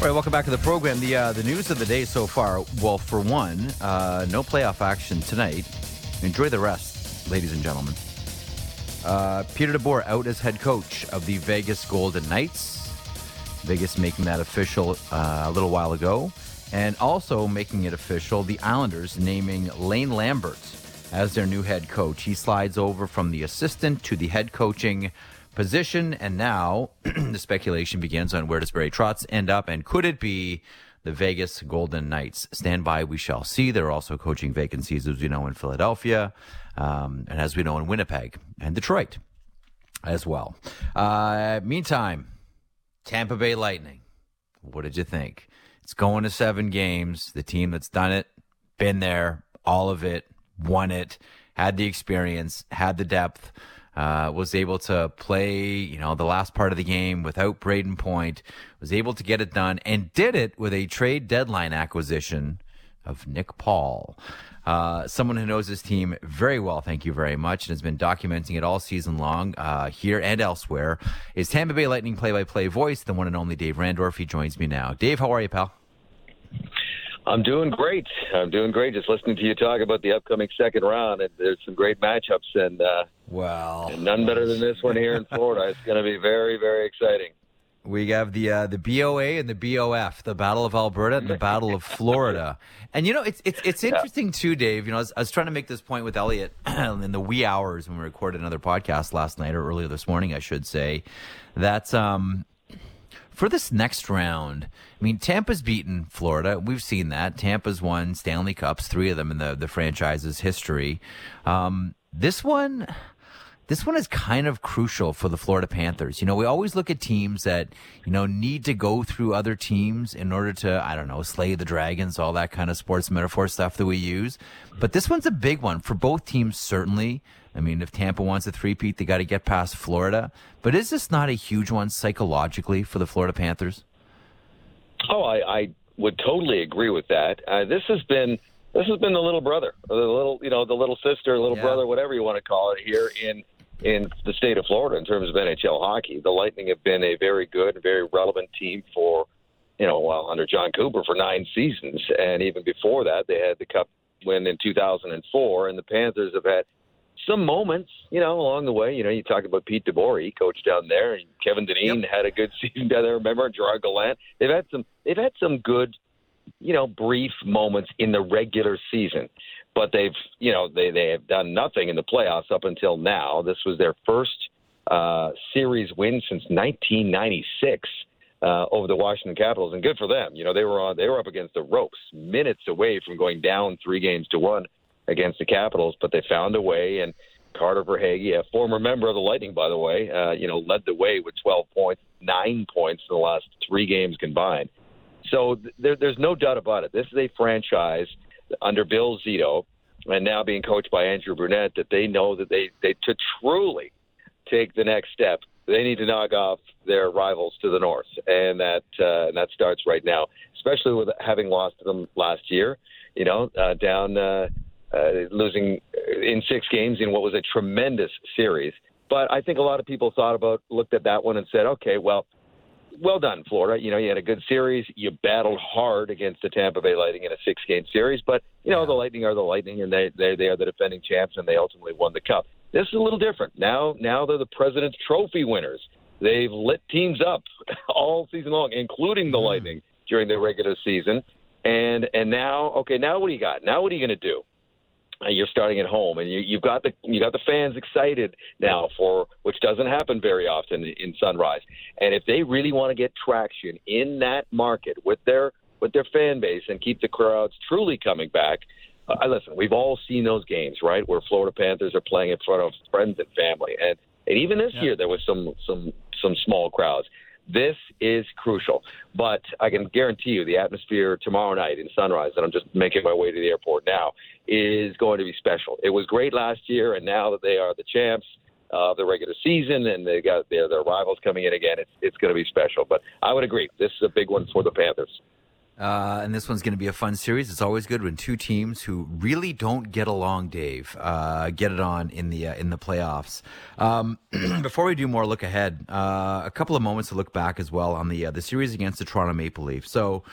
All right, welcome back to the program. The news of the day so far, well, for one, no playoff action tonight. Enjoy the rest, ladies and gentlemen. Peter DeBoer out as head coach of the Vegas Golden Knights. Vegas making that official a little while ago. And also making it official, the Islanders naming Lane Lambert as their new head coach. He slides over from the assistant to the head coaching position, and now the speculation begins on where does Barry Trotz end up, and could it be the Vegas Golden Knights? Stand by, we shall see. There are also coaching vacancies, as we know, in Philadelphia, and as we know, in Winnipeg and Detroit as well. Meantime, Tampa Bay Lightning. What did you think? It's going to 7 games. The team that's done it, been there, all of it, won it, had the experience, had the depth, was able to play, the last part of the game without Braden Point, was able to get it done, and did it with a trade deadline acquisition of Nick Paul. Someone who knows his team very well, thank you very much, and has been documenting it all season long here and elsewhere, is Tampa Bay Lightning play-by-play voice, the one and only Dave Randorf. He joins me now. Dave, how are you, pal? I'm doing great. Just listening to you talk about the upcoming second round, and there's some great matchups, and none better than this one here in Florida. It's going to be very, very exciting. We have the BOA and the BOF, the Battle of Alberta and the Battle of Florida. And, it's interesting, too, Dave. I was trying to make this point with Elliot in the wee hours when we recorded another podcast last night, or earlier this morning, I should say, that for this next round, Tampa's beaten Florida. We've seen that. Tampa's won Stanley Cups, 3 of them in the franchise's history. This one is kind of crucial for the Florida Panthers. We always look at teams that, need to go through other teams in order to, slay the dragons, all that kind of sports metaphor stuff that we use. But this one's a big one for both teams, certainly. If Tampa wants a three-peat, they got to get past Florida. But is this not a huge one psychologically for the Florida Panthers? Oh, I would totally agree with that. This has been the little brother, the little sister, little brother, whatever you want to call it here in the state of Florida in terms of NHL hockey. The Lightning have been a very good, very relevant team for, under John Cooper for 9 seasons. And even before that, they had the Cup win in 2004. And the Panthers have had some moments, along the way. You talk about Pete DeBoer, he coached down there, and Kevin Dineen had a good season down there. Remember Gerard Gallant? They've had some good, brief moments in the regular season, but they have done nothing in the playoffs up until now. This was their first series win since 1996 over the Washington Capitals, and good for them. They were up against the ropes, minutes away from going down 3-1 against the Capitals, but they found a way. And Carter Verhaeghe, a former member of the Lightning, by the way, led the way with 12 points, 9 points in the last 3 games combined. So there's no doubt about it. This is a franchise under Bill Zito, and now being coached by Andrew Brunette, that they know that they to truly take the next step, they need to knock off their rivals to the north, and that starts right now, especially with having lost to them last year. Down. Losing in 6 games in what was a tremendous series. But I think a lot of people looked at that one and said, okay, well done, Florida. You had a good series. You battled hard against the Tampa Bay Lightning in a 6-game series. But, the Lightning are the Lightning, and they are the defending champs, and they ultimately won the Cup. This is a little different. Now they're the President's Trophy winners. They've lit teams up all season long, including the Lightning during their regular season. And now what do you got? Now what are you going to do? You're starting at home, and you've got the fans excited now, for which doesn't happen very often in Sunrise. And if they really want to get traction in that market with their fan base and keep the crowds truly coming back, listen, we've all seen those games, right, where Florida Panthers are playing in front of friends and family, and even this year there was some small crowds. This is crucial. But I can guarantee you the atmosphere tomorrow night in Sunrise, and I'm just making my way to the airport now, is going to be special. It was great last year, and now that they are the champs of the regular season and they got their rivals coming in again, it's going to be special. But I would agree, this is a big one for the Panthers. And this one's going to be a fun series. It's always good when two teams who really don't get along, Dave, get it on in the playoffs. Before we do more look ahead, a couple of moments to look back as well on the series against the Toronto Maple Leafs. So,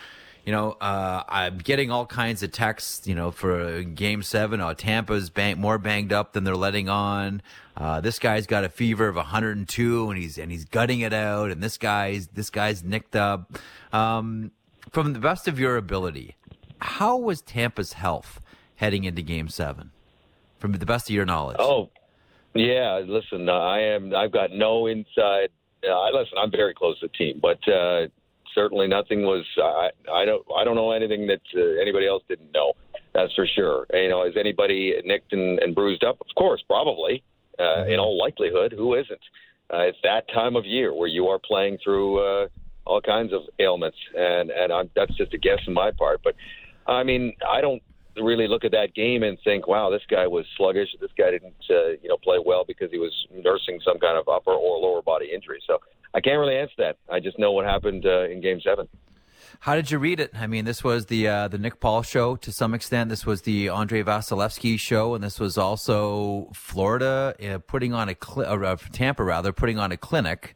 I'm getting all kinds of texts, for Game 7. Tampa's more banged up than they're letting on. This guy's got a fever of 102, and he's gutting it out. And this guy's nicked up. From the best of your ability, how was Tampa's health heading into Game 7? From the best of your knowledge. Oh, yeah. Listen, I've got no inside. Listen, I'm very close to the team, but. Certainly, nothing was. I don't know anything that anybody else didn't know. That's for sure. Is anybody nicked and bruised up? Of course, probably. In all likelihood, who isn't? It's that time of year where you are playing through all kinds of ailments, and that's just a guess on my part. But I mean, I don't really look at that game and think, wow, this guy was sluggish. This guy didn't, play well because he was nursing some kind of upper or lower body injury. So I can't really answer that. I just know what happened in Game 7. How did you read it? I mean, this was the Nick Paul show to some extent. This was the Andrei Vasilevsky show, and this was also Florida putting on Tampa putting on a clinic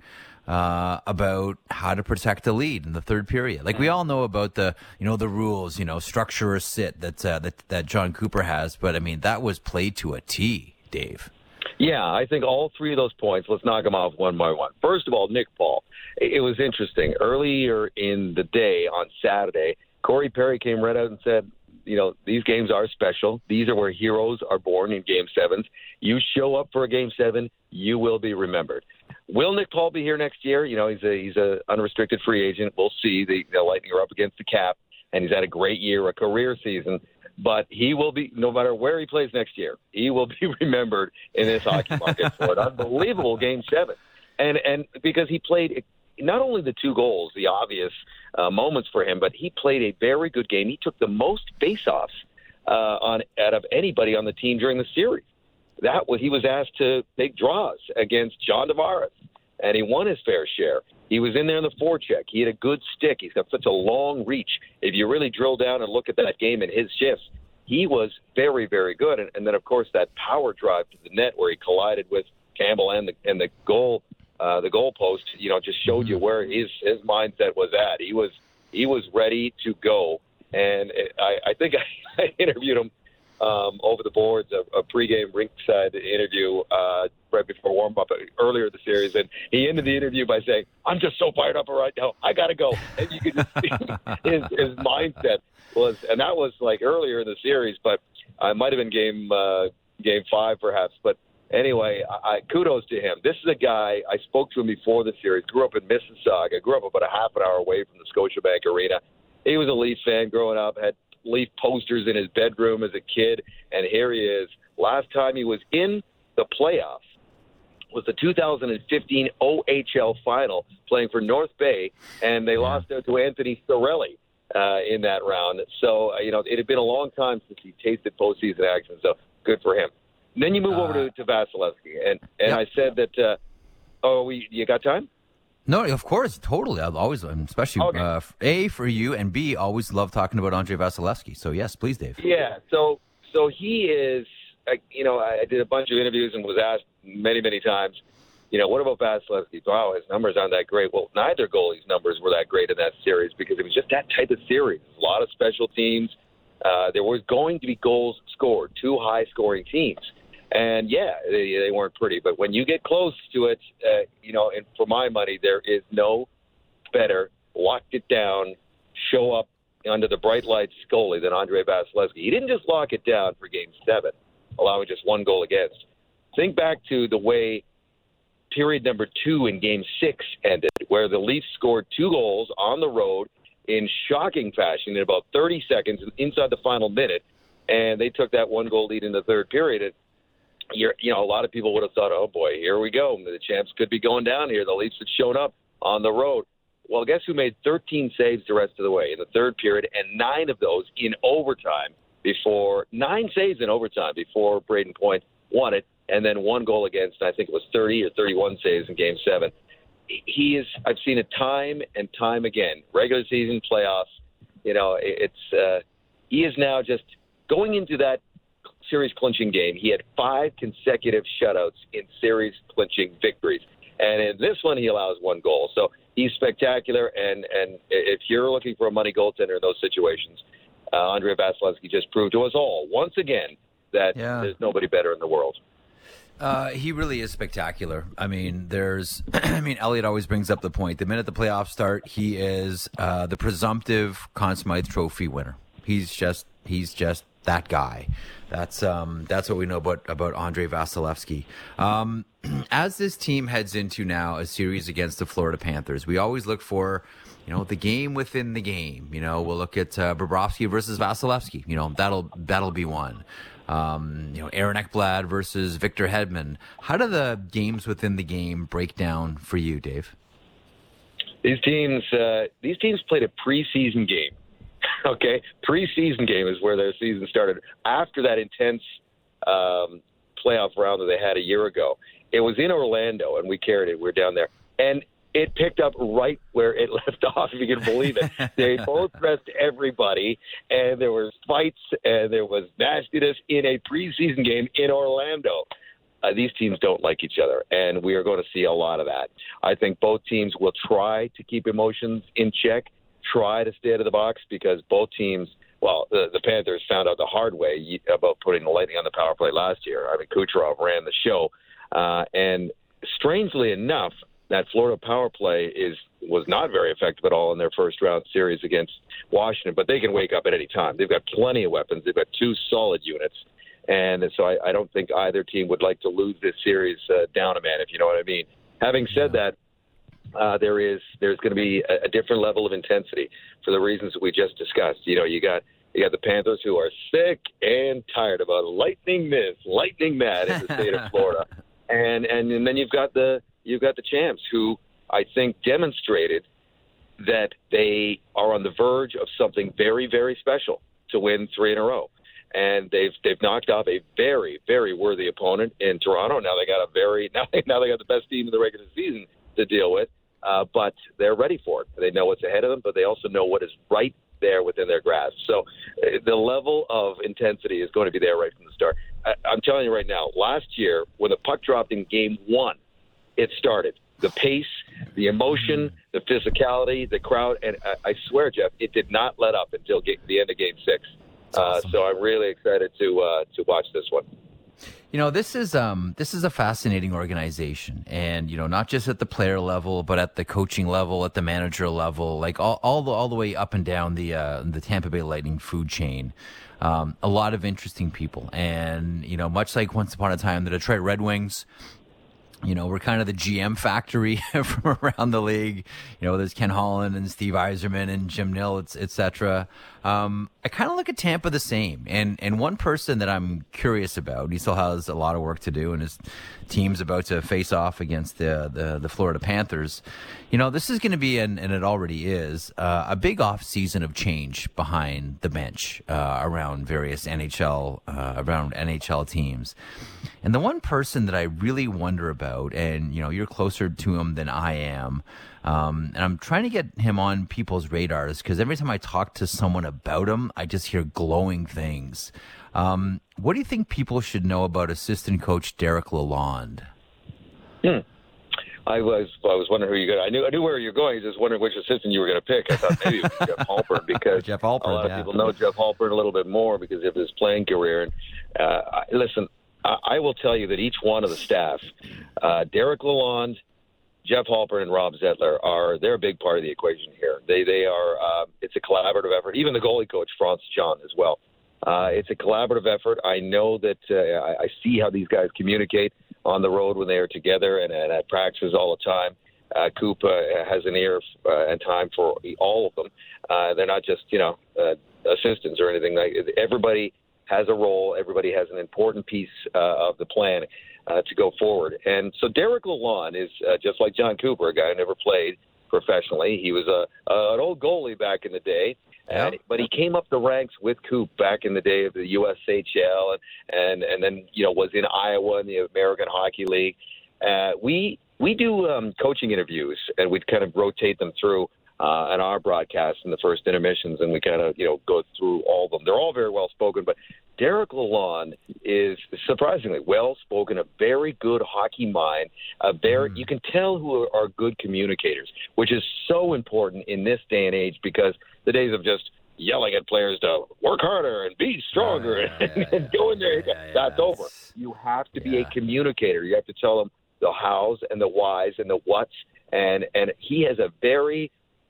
about how to protect the lead in the third period. Like, we all know about the rules, structure or sit that John Cooper has, but I mean, that was played to a T, Dave. Yeah, I think all three of those points, let's knock them off one by one. First of all, Nick Paul. It was interesting. Earlier in the day on Saturday, Corey Perry came right out and said, these games are special. These are where heroes are born in Game 7s. You show up for a Game 7, you will be remembered. Will Nick Paul be here next year? He's a unrestricted free agent. We'll see. The Lightning are up against the cap, and he's had a great year, a career season. But he will be, no matter where he plays next year, he will be remembered in this hockey market for an unbelievable Game 7. And because he played not only the 2 goals, the obvious moments for him, but he played a very good game. He took the most faceoffs out of anybody on the team during the series. He was asked to take draws against John Tavares, and he won his fair share. He was in there in the forecheck. He had a good stick. He's got such a long reach. If you really drill down and look at that game and his shifts, he was very, very good. And then, of course, that power drive to the net where he collided with Campbell and the goal post, just showed you where his mindset was at. He was ready to go. And I think I interviewed him over the boards, a pregame rinkside interview right before warm-up earlier in the series. And he ended the interview by saying, I'm just so fired up right now. I got to go. And you could just see his mindset was, and that was like earlier in the series, but it might have been game 5 perhaps. But anyway, kudos to him. This is a guy, I spoke to him before the series, grew up in Mississauga, grew up about a half an hour away from the Scotiabank Arena. He was a Leaf fan growing up, had Leaf posters in his bedroom as a kid, and here he is. Last time he was in the playoffs was the 2015 OHL final, playing for North Bay, and they lost out to Anthony Cirelli in that round. So, it had been a long time since he tasted postseason action, so good for him. And then you move over to Vasilevsky, and yep. I said that, you got time? No, of course, totally. I've always, especially A, for you, and B, always love talking about Andrei Vasilevsky. So, yes, please, Dave. Yeah, so he is, I did a bunch of interviews and was asked many, many times, what about Vasilevsky? Wow, his numbers aren't that great. Well, neither goalie's numbers were that great in that series because it was just that type of series. A lot of special teams. There was going to be goals scored, 2 high-scoring teams. And, they weren't pretty. But when you get close to it, and for my money, there is no better locked it down, show up under the bright lights goalie than Andrei Vasilevsky. He didn't just lock it down for Game 7, allowing just 1 goal against. Think back to the way period number 2 in Game 6 ended, where the Leafs scored 2 goals on the road in shocking fashion in about 30 seconds inside the final minute, and they took that 1-goal lead in the third period. And a lot of people would have thought, oh, boy, here we go. The champs could be going down here. The Leafs had shown up on the road. Well, guess who made 13 saves the rest of the way in the third period, and 9 of those in overtime 9 saves in overtime before Braden Point won it, and then 1 goal against, I think it was 30 or 31 saves in Game 7. I've seen it time and time again, regular season, playoffs. he is now just going into that series clinching game. He had 5 consecutive shutouts in series clinching victories. And in this one, he allows 1 goal. So he's spectacular. And if you're looking for a money goaltender in those situations, Andrei Vasilevsky just proved to us all once again that there's nobody better in the world. He really is spectacular. I mean, Elliot always brings up the point. The minute the playoffs start, he is the presumptive Conn Smythe Trophy winner. He's just that guy. That's what we know about Andrei Vasilevsky. As this team heads into now a series against the Florida Panthers, we always look for, the game within the game. We'll look at Bobrovsky versus Vasilevsky. That'll be one. Aaron Ekblad versus Victor Hedman. How do the games within the game break down for you, Dave? These teams played a preseason game. Okay, preseason game is where their season started. After that intense playoff round that they had a year ago, it was in Orlando, and we carried it. We were down there, and it picked up right where it left off, if you can believe it. They both dressed everybody, and there was fights, and there was nastiness in a preseason game in Orlando. These teams don't like each other, and we are going to see a lot of that. I think both teams will try to keep emotions in check, try to stay out of the box, because both teams, the Panthers found out the hard way about putting the Lightning on the power play last year. I mean, Kucherov ran the show, and strangely enough, that Florida power play was not very effective at all in their first-round series against Washington, but they can wake up at any time. They've got plenty of weapons. They've got 2 solid units, and so I don't think either team would like to lose this series down a man, if you know what I mean. Having said that, there's going to be a different level of intensity for the reasons that we just discussed. You got the Panthers, who are sick and tired about lightning this, lightning that in the state of Florida, and then you've got the Champs, who I think demonstrated that they are on the verge of something very, very special to win 3 in a row. And they've knocked off a very, very worthy opponent in Toronto. Now they got the best team in the regular season to deal with, but they're ready for it. They know what's ahead of them, but they also know what is right there within their grasp. So the level of intensity is going to be there right from the start. I'm telling you right now, last year when the puck dropped in Game 1, it started. The pace, the emotion, the physicality, the crowd, and I swear, Jeff, it did not let up until the end of Game 6. Awesome. So I'm really excited to watch this one. This is a fascinating organization, and not just at the player level, but at the coaching level, at the manager level, like all the way up and down the Tampa Bay Lightning food chain. A lot of interesting people, and much like once upon a time, the Detroit Red Wings. We're kind of the GM factory from around the league. There's Ken Holland and Steve Yzerman and Jim Nill, et cetera. I kind of look at Tampa the same. And one person that I'm curious about, he still has a lot of work to do, and his team's about to face off against the Florida Panthers. This is going to be, and it already is, a big off-season of change behind the bench around various NHL teams. And the one person that I really wonder about, and you're closer to him than I am, and I'm trying to get him on people's radars, because every time I talk to someone about him, I just hear glowing things. What do you think people should know about assistant coach Derek Lalonde? I was wondering who you're going to. I knew where you're going. I was just wondering which assistant you were going to pick. I thought maybe it was Jeff Halpern, because Jeff Halpern, a lot of people know Jeff Halpern a little bit more because of his playing career. And listen, I will tell you that each one of the staff, Derek Lalonde, Jeff Halpern, and Rob Zettler, they're a big part of the equation here. They are. It's a collaborative effort. Even the goalie coach, Franz John, as well. It's a collaborative effort. I know that I see how these guys communicate on the road when they are together and at practices all the time. Coop has an ear and time for all of them. They're not just assistants or anything. Everybody has a role. Everybody has an important piece of the plan to go forward. And so Derek Lalonde is just like John Cooper, a guy who never played professionally. He was an old goalie back in the day. But he came up the ranks with Coop back in the day of the USHL and then was in Iowa in the American Hockey League. We do coaching interviews, and we kind of rotate them through on our broadcast in the first intermissions, and we kind of, go through all of them. They're all very well spoken, but Derek Lalonde is surprisingly well spoken, a very good hockey mind. You can tell who are good communicators, which is so important in this day and age, because the days of just yelling at players to work harder and be stronger and go in there, that's over. You have to be a communicator. You have to tell them the hows and the whys and the whats, and he has a very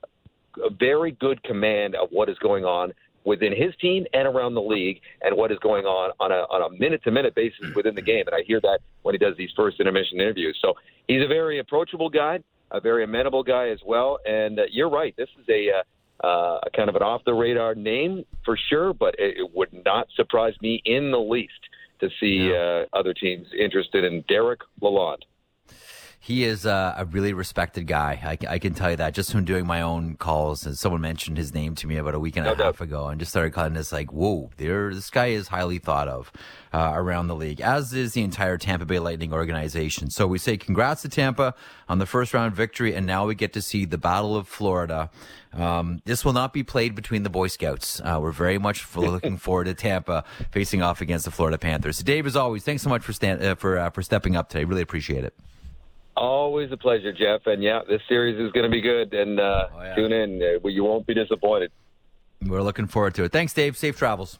good command of what is going on within his team and around the league, and what is going on a minute-to-minute basis within the game. And I hear that when he does these first intermission interviews. So he's a very approachable guy, a very amenable guy as well. And you're right, this is a kind of an off-the-radar name for sure, but it would not surprise me in the least to see other teams interested in Derek Lalonde. He is a really respected guy. I can tell you that just from doing my own calls. And someone mentioned his name to me about a week and a half ago, and just started calling this like, whoa, this guy is highly thought of around the league, as is the entire Tampa Bay Lightning organization. So we say congrats to Tampa on the first round victory, and now we get to see the Battle of Florida. This will not be played between the Boy Scouts. We're very much looking forward to Tampa facing off against the Florida Panthers. So Dave, as always, thanks so much for stepping up today. Really appreciate it. Always a pleasure, Jeff. And this series is going to be good. And tune in. You won't be disappointed. We're looking forward to it. Thanks, Dave. Safe travels.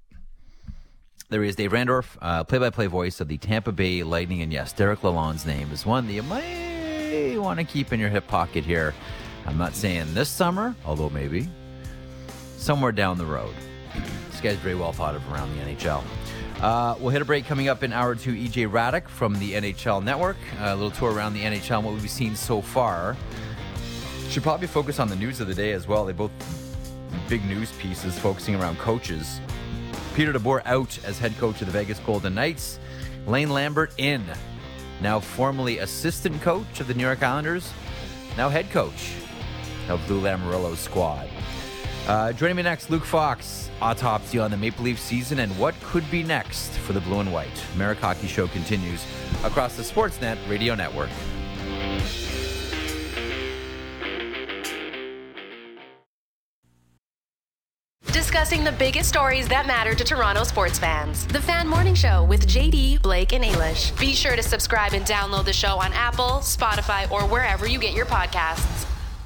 There he is, Dave Randorf, play-by-play voice of the Tampa Bay Lightning. And yes, Derek Lalonde's name is one that you might want to keep in your hip pocket here. I'm not saying this summer, although maybe somewhere down the road. This guy's very well thought of around the NHL. We'll hit a break coming up in hour 2. EJ Raddick from the NHL Network. A little tour around the NHL and what we've seen so far. Should probably focus on the news of the day as well. They both big news pieces focusing around coaches. Peter DeBoer out as head coach of the Vegas Golden Knights. Lane Lambert in. Now formerly assistant coach of the New York Islanders. Now head coach of Lou Lamoriello's squad. Joining me next, Luke Fox. Autopsy on the Maple Leaf season and what could be next for the Blue and White. Merrick Hockey Show continues across the Sportsnet Radio Network. Discussing the biggest stories that matter to Toronto sports fans. The Fan Morning Show with JD, Blake, and Ailish. Be sure to subscribe and download the show on Apple, Spotify, or wherever you get your podcasts.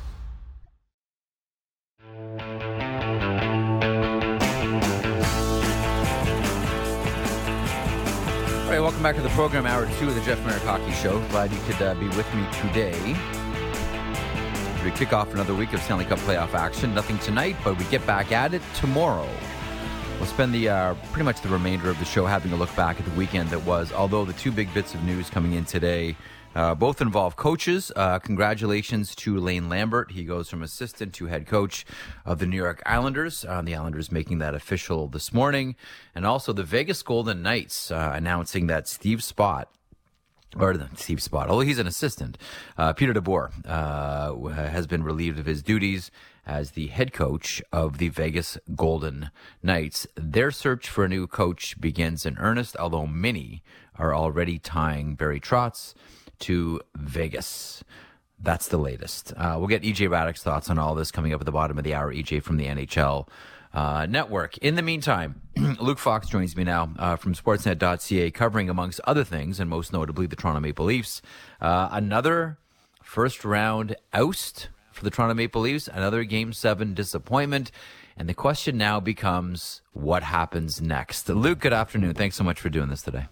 All right, welcome back to the program, hour 2 of the Jeff Merrick Hockey Show. Glad you could be with me today. We kick off another week of Stanley Cup playoff action. Nothing tonight, but we get back at it tomorrow. We'll spend the pretty much the remainder of the show having a look back at the weekend that was, although the two big bits of news coming in today both involve coaches. Congratulations to Lane Lambert. He goes from assistant to head coach of the New York Islanders. The Islanders making that official this morning. And also the Vegas Golden Knights announcing that Steve Spott, although he's an assistant, Peter DeBoer has been relieved of his duties as the head coach of the Vegas Golden Knights. Their search for a new coach begins in earnest, although many are already tying Barry Trotz to Vegas. That's the latest. We'll get EJ Raddick's thoughts on all this coming up at the bottom of the hour. EJ from the NHL Network. In the meantime, Luke Fox joins me now from Sportsnet.ca, covering, amongst other things, and most notably the Toronto Maple Leafs. Another first-round oust for the Toronto Maple Leafs, another Game 7 disappointment, and the question now becomes, what happens next? Luke, good afternoon. Thanks so much for doing this today.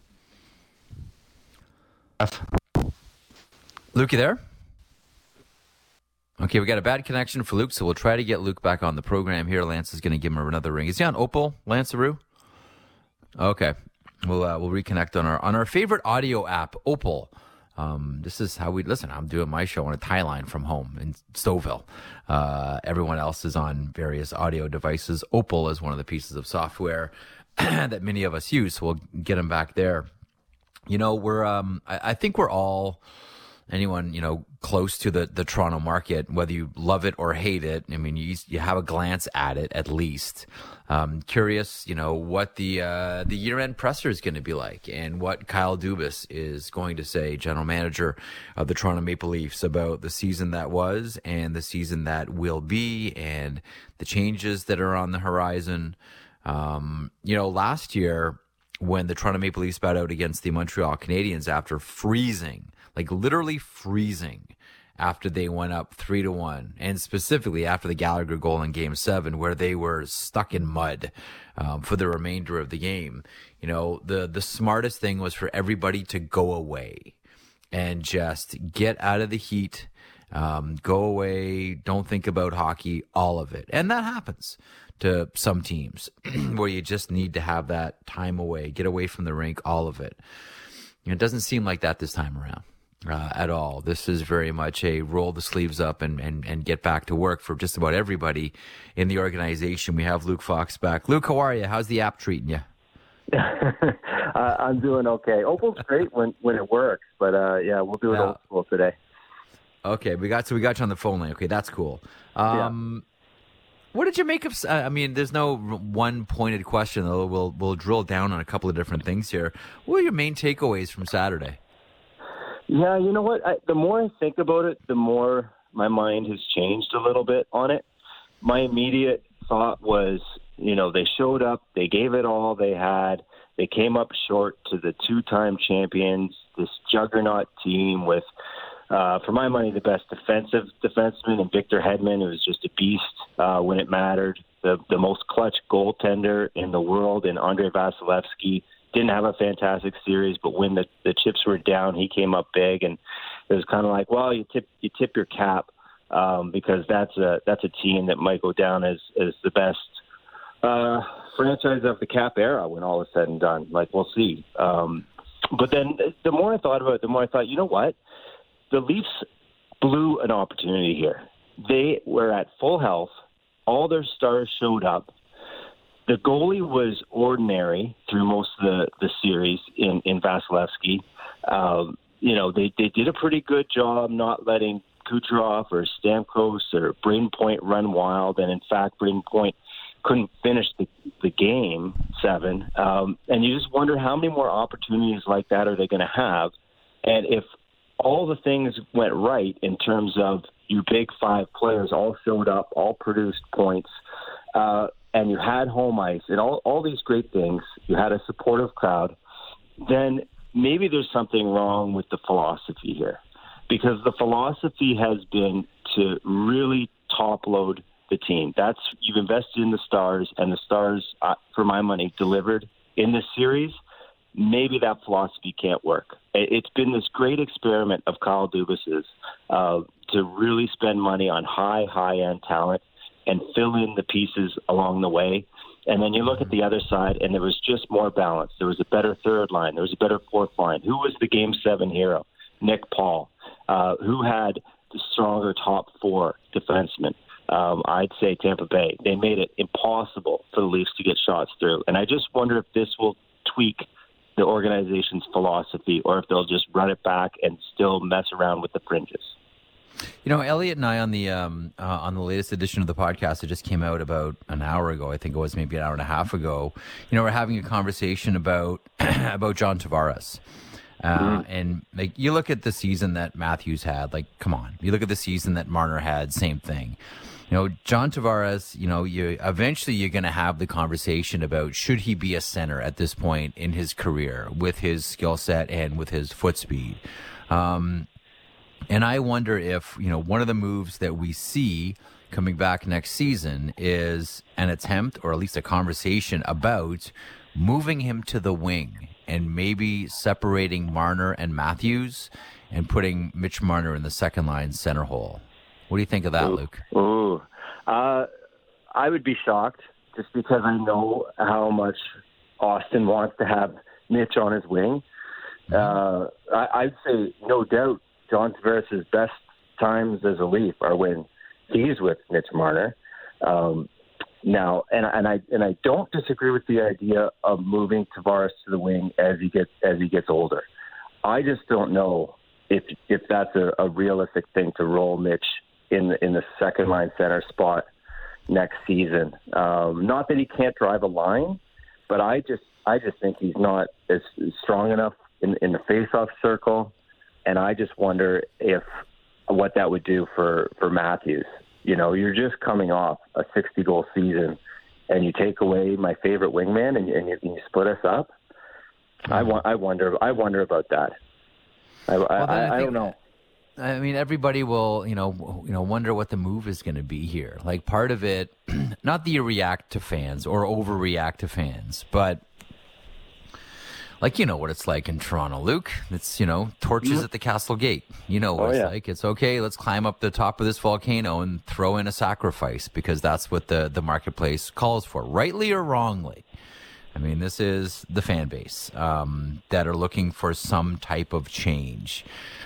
Luke, you there? Okay, we got a bad connection for Luke, so we'll try to get Luke back on the program here. Lance is going to give him another ring. Is he on Opal, Lance Aru? Okay, we'll reconnect on our favorite audio app, Opal. This is how we listen. I'm doing my show on a tie line from home in Stouffville. Everyone else is on various audio devices. Opal is one of the pieces of software that many of us use, so we'll get him back there. You know, I think we're all, anyone, close to the Toronto market, whether you love it or hate it, I mean, you have a glance at it at least. Curious, what the year-end presser is going to be like and what Kyle Dubas is going to say, general manager of the Toronto Maple Leafs, about the season that was and the season that will be and the changes that are on the horizon. Last year when the Toronto Maple Leafs battled out against the Montreal Canadiens after freezing, like literally freezing, after they went up 3-1, and specifically after the Gallagher goal in Game 7, where they were stuck in mud for the remainder of the game. The smartest thing was for everybody to go away and just get out of the heat, go away, don't think about hockey, all of it. And that happens to some teams where you just need to have that time away, get away from the rink, all of it. It doesn't seem like that this time around. At all. This is very much a roll the sleeves up and get back to work for just about everybody in the organization. We have Luke Fox back. Luke, how are you? How's the app treating you? I'm doing okay. Opal's great when it works, but we'll do it old school today. Okay, we got you on the phone line. Okay, that's cool. What did you make of? I mean, there's no one pointed question. Though. We'll drill down on a couple of different things here. What were your main takeaways from Saturday? Yeah, you know what? The more I think about it, the more my mind has changed a little bit on it. My immediate thought was, they showed up, they gave it all they had, they came up short to the two-time champions, this juggernaut team with, for my money, the best defensive defenseman, and Victor Hedman, who was just a beast when it mattered, the most clutch goaltender in the world, and Andrei Vasilevsky. Didn't have a fantastic series, but when the chips were down, he came up big, and it was kind of like, well, you tip your cap because that's a team that might go down as the best franchise of the Cap era when all is said and done. Like, we'll see. But then the more I thought about it, the more I thought, you know what? The Leafs blew an opportunity here. They were at full health. All their stars showed up. The goalie was ordinary through most of the series in Vasilevsky. They did a pretty good job not letting Kucherov or Stamkos or Braden Point run wild. And, in fact, Braden Point couldn't finish the game 7. And you just wonder how many more opportunities like that are they going to have. And if all the things went right in terms of your big 5 players all showed up, all produced points, and you had home ice and all these great things, you had a supportive crowd, then maybe there's something wrong with the philosophy here. Because the philosophy has been to really top-load the team. You've invested in the stars, and the stars, for my money, delivered in this series. Maybe that philosophy can't work. It's been this great experiment of Kyle Dubas's to really spend money on high-end talent and fill in the pieces along the way. And then you look at the other side, and there was just more balance. There was a better third line. There was a better fourth line. Who was the Game 7 hero? Nick Paul. Who had the stronger top 4 defensemen? I'd say Tampa Bay. They made it impossible for the Leafs to get shots through. And I just wonder if this will tweak the organization's philosophy or if they'll just run it back and still mess around with the fringes. Elliot and I on the latest edition of the podcast that just came out about an hour ago, I think it was maybe an hour and a half ago, we're having a conversation about John Tavares. And like, you look at the season that Matthews had, like, come on. You look at the season that Marner had, same thing. John Tavares, you're going to have the conversation about should he be a center at this point in his career with his skill set and with his foot speed. And I wonder if, one of the moves that we see coming back next season is an attempt or at least a conversation about moving him to the wing and maybe separating Marner and Matthews and putting Mitch Marner in the second line center hole. What do you think of that, Luke? I would be shocked just because I know how much Austin wants to have Mitch on his wing. I'd say, no doubt, John Tavares' best times as a Leaf are when he's with Mitch Marner. Now, and I don't disagree with the idea of moving Tavares to the wing as he gets older. I just don't know if that's a realistic thing to roll Mitch in the second line center spot next season. Not that he can't drive a line, but I just think he's not as strong enough in the face-off circle, and I just wonder what that would do for Matthews. You know, you're just coming off a 60-goal season, and you take away my favorite wingman, and you split us up. I wonder about that. I don't know. I mean, everybody will, wonder what the move is going to be here. Like, part of it, not that you react to fans or overreact to fans, but like, you know what it's like in Toronto, Luke. It's, torches at the Castle Gate. You know what it's like. It's okay, let's climb up the top of this volcano and throw in a sacrifice because that's what the marketplace calls for, rightly or wrongly. I mean, this is the fan base that are looking for some type of change.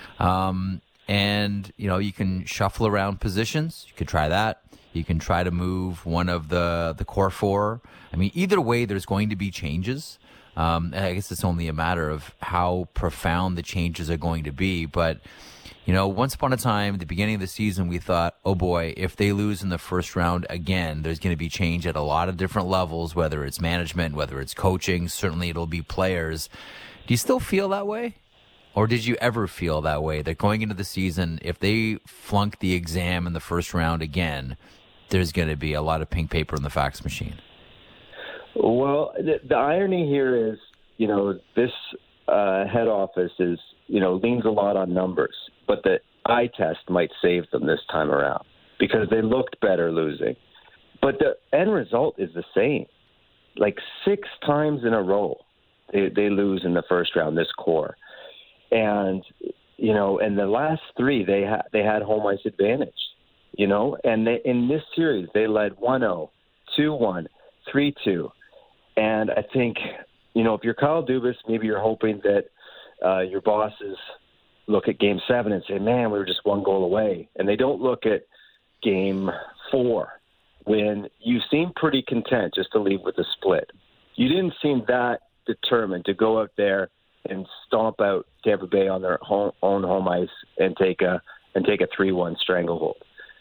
And, you can shuffle around positions. You could try that. You can try to move one of the core four. I mean, either way, there's going to be changes. I guess it's only a matter of how profound the changes are going to be. But, once upon a time, at the beginning of the season, we thought, oh boy, if they lose in the first round again, there's going to be change at a lot of different levels, whether it's management, whether it's coaching, certainly it'll be players. Do you still feel that way? Or did you ever feel that way, that going into the season, if they flunk the exam in the first round again, there's going to be a lot of pink paper in the fax machine? Well, the irony here is, this head office is, leans a lot on numbers, but the eye test might save them this time around because they looked better losing. But the end result is the same. Like 6 times in a row, they lose in the first round, this core. And, and the last 3, they had home ice advantage, and in this series, they led 1-0, 2-1, 3-2. And I think, if you're Kyle Dubas, maybe you're hoping that your bosses look at Game 7 and say, man, we were just 1 goal away. And they don't look at Game 4 when you seem pretty content just to leave with a split. You didn't seem that determined to go out there and stomp out Tampa Bay on their own home ice and take a 3-1 stranglehold.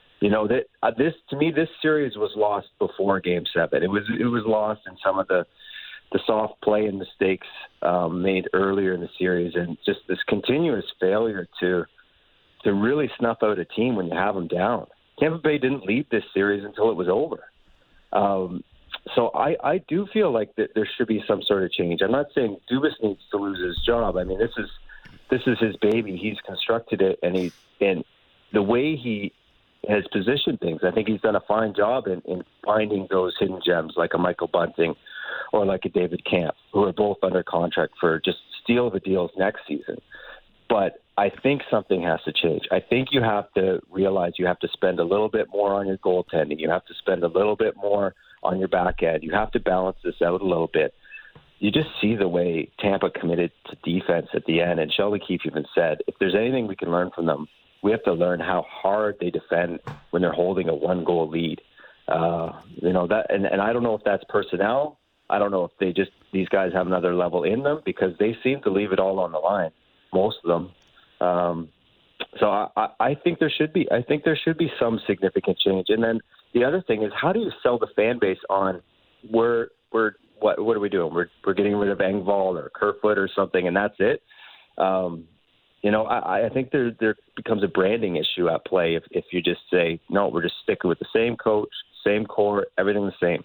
This series was lost before Game 7. It was lost in some of the soft play and mistakes made earlier in the series, and just this continuous failure to really snuff out a team when you have them down. Tampa Bay didn't lead this series until it was over. So I do feel like that there should be some sort of change. I'm not saying Dubas needs to lose his job. I mean, this is his baby. He's constructed it, and the way he has positioned things, I think he's done a fine job in finding those hidden gems like a Michael Bunting or like a David Kampf, who are both under contract for just steal the deals next season. But I think something has to change. I think you have to realize you have to spend a little bit more on your goaltending. You have to spend a little bit more on your back end. You have to balance this out a little bit. You just see the way Tampa committed to defense at the end. And Sheldon Keefe even said, if there's anything we can learn from them, we have to learn how hard they defend when they're holding a 1-goal lead. That, and I don't know if that's personnel. I don't know if these guys have another level in them because they seem to leave it all on the line, most of them. So I think there should be. I think there should be some significant change. And then the other thing is, how do you sell the fan base on what are we doing? We're getting rid of Engvall or Kerfoot or something, and that's it. I think there becomes a branding issue at play if you just say, no, we're just sticking with the same coach, same core, everything the same.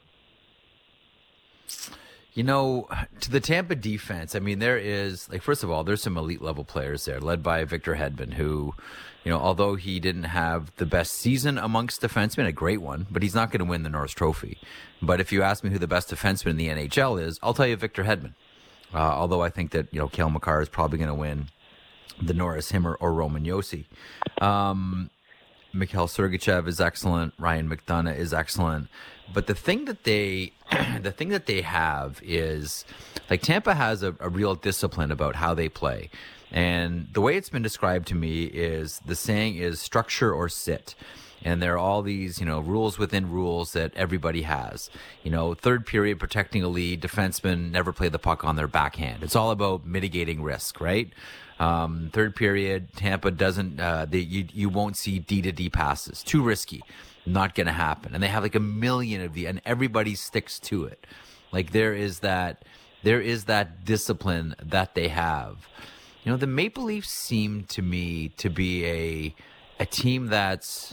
To the Tampa defense, I mean, there is, first of all, there's some elite level players there, led by Victor Hedman, who, although he didn't have the best season amongst defensemen, a great one, but he's not going to win the Norris Trophy. But if you ask me who the best defenseman in the NHL is, I'll tell you Victor Hedman. Although I think that, Cale Makar is probably going to win the Norris, him or Roman Josi. Mikhail Sergachev is excellent. Ryan McDonough is excellent. But the thing that they have is, Tampa has a real discipline about how they play. And the way it's been described to me is, the saying is structure or sit. And there are all these, rules within rules that everybody has. Third period, protecting a lead, defensemen never play the puck on their backhand. It's all about mitigating risk, right? Third period, Tampa doesn't, you won't see D-to-D passes. Too risky. Not going to happen. And they have like a million of these, and everybody sticks to it. Like there is that discipline that they have. The Maple Leafs seem to me to be a team that's,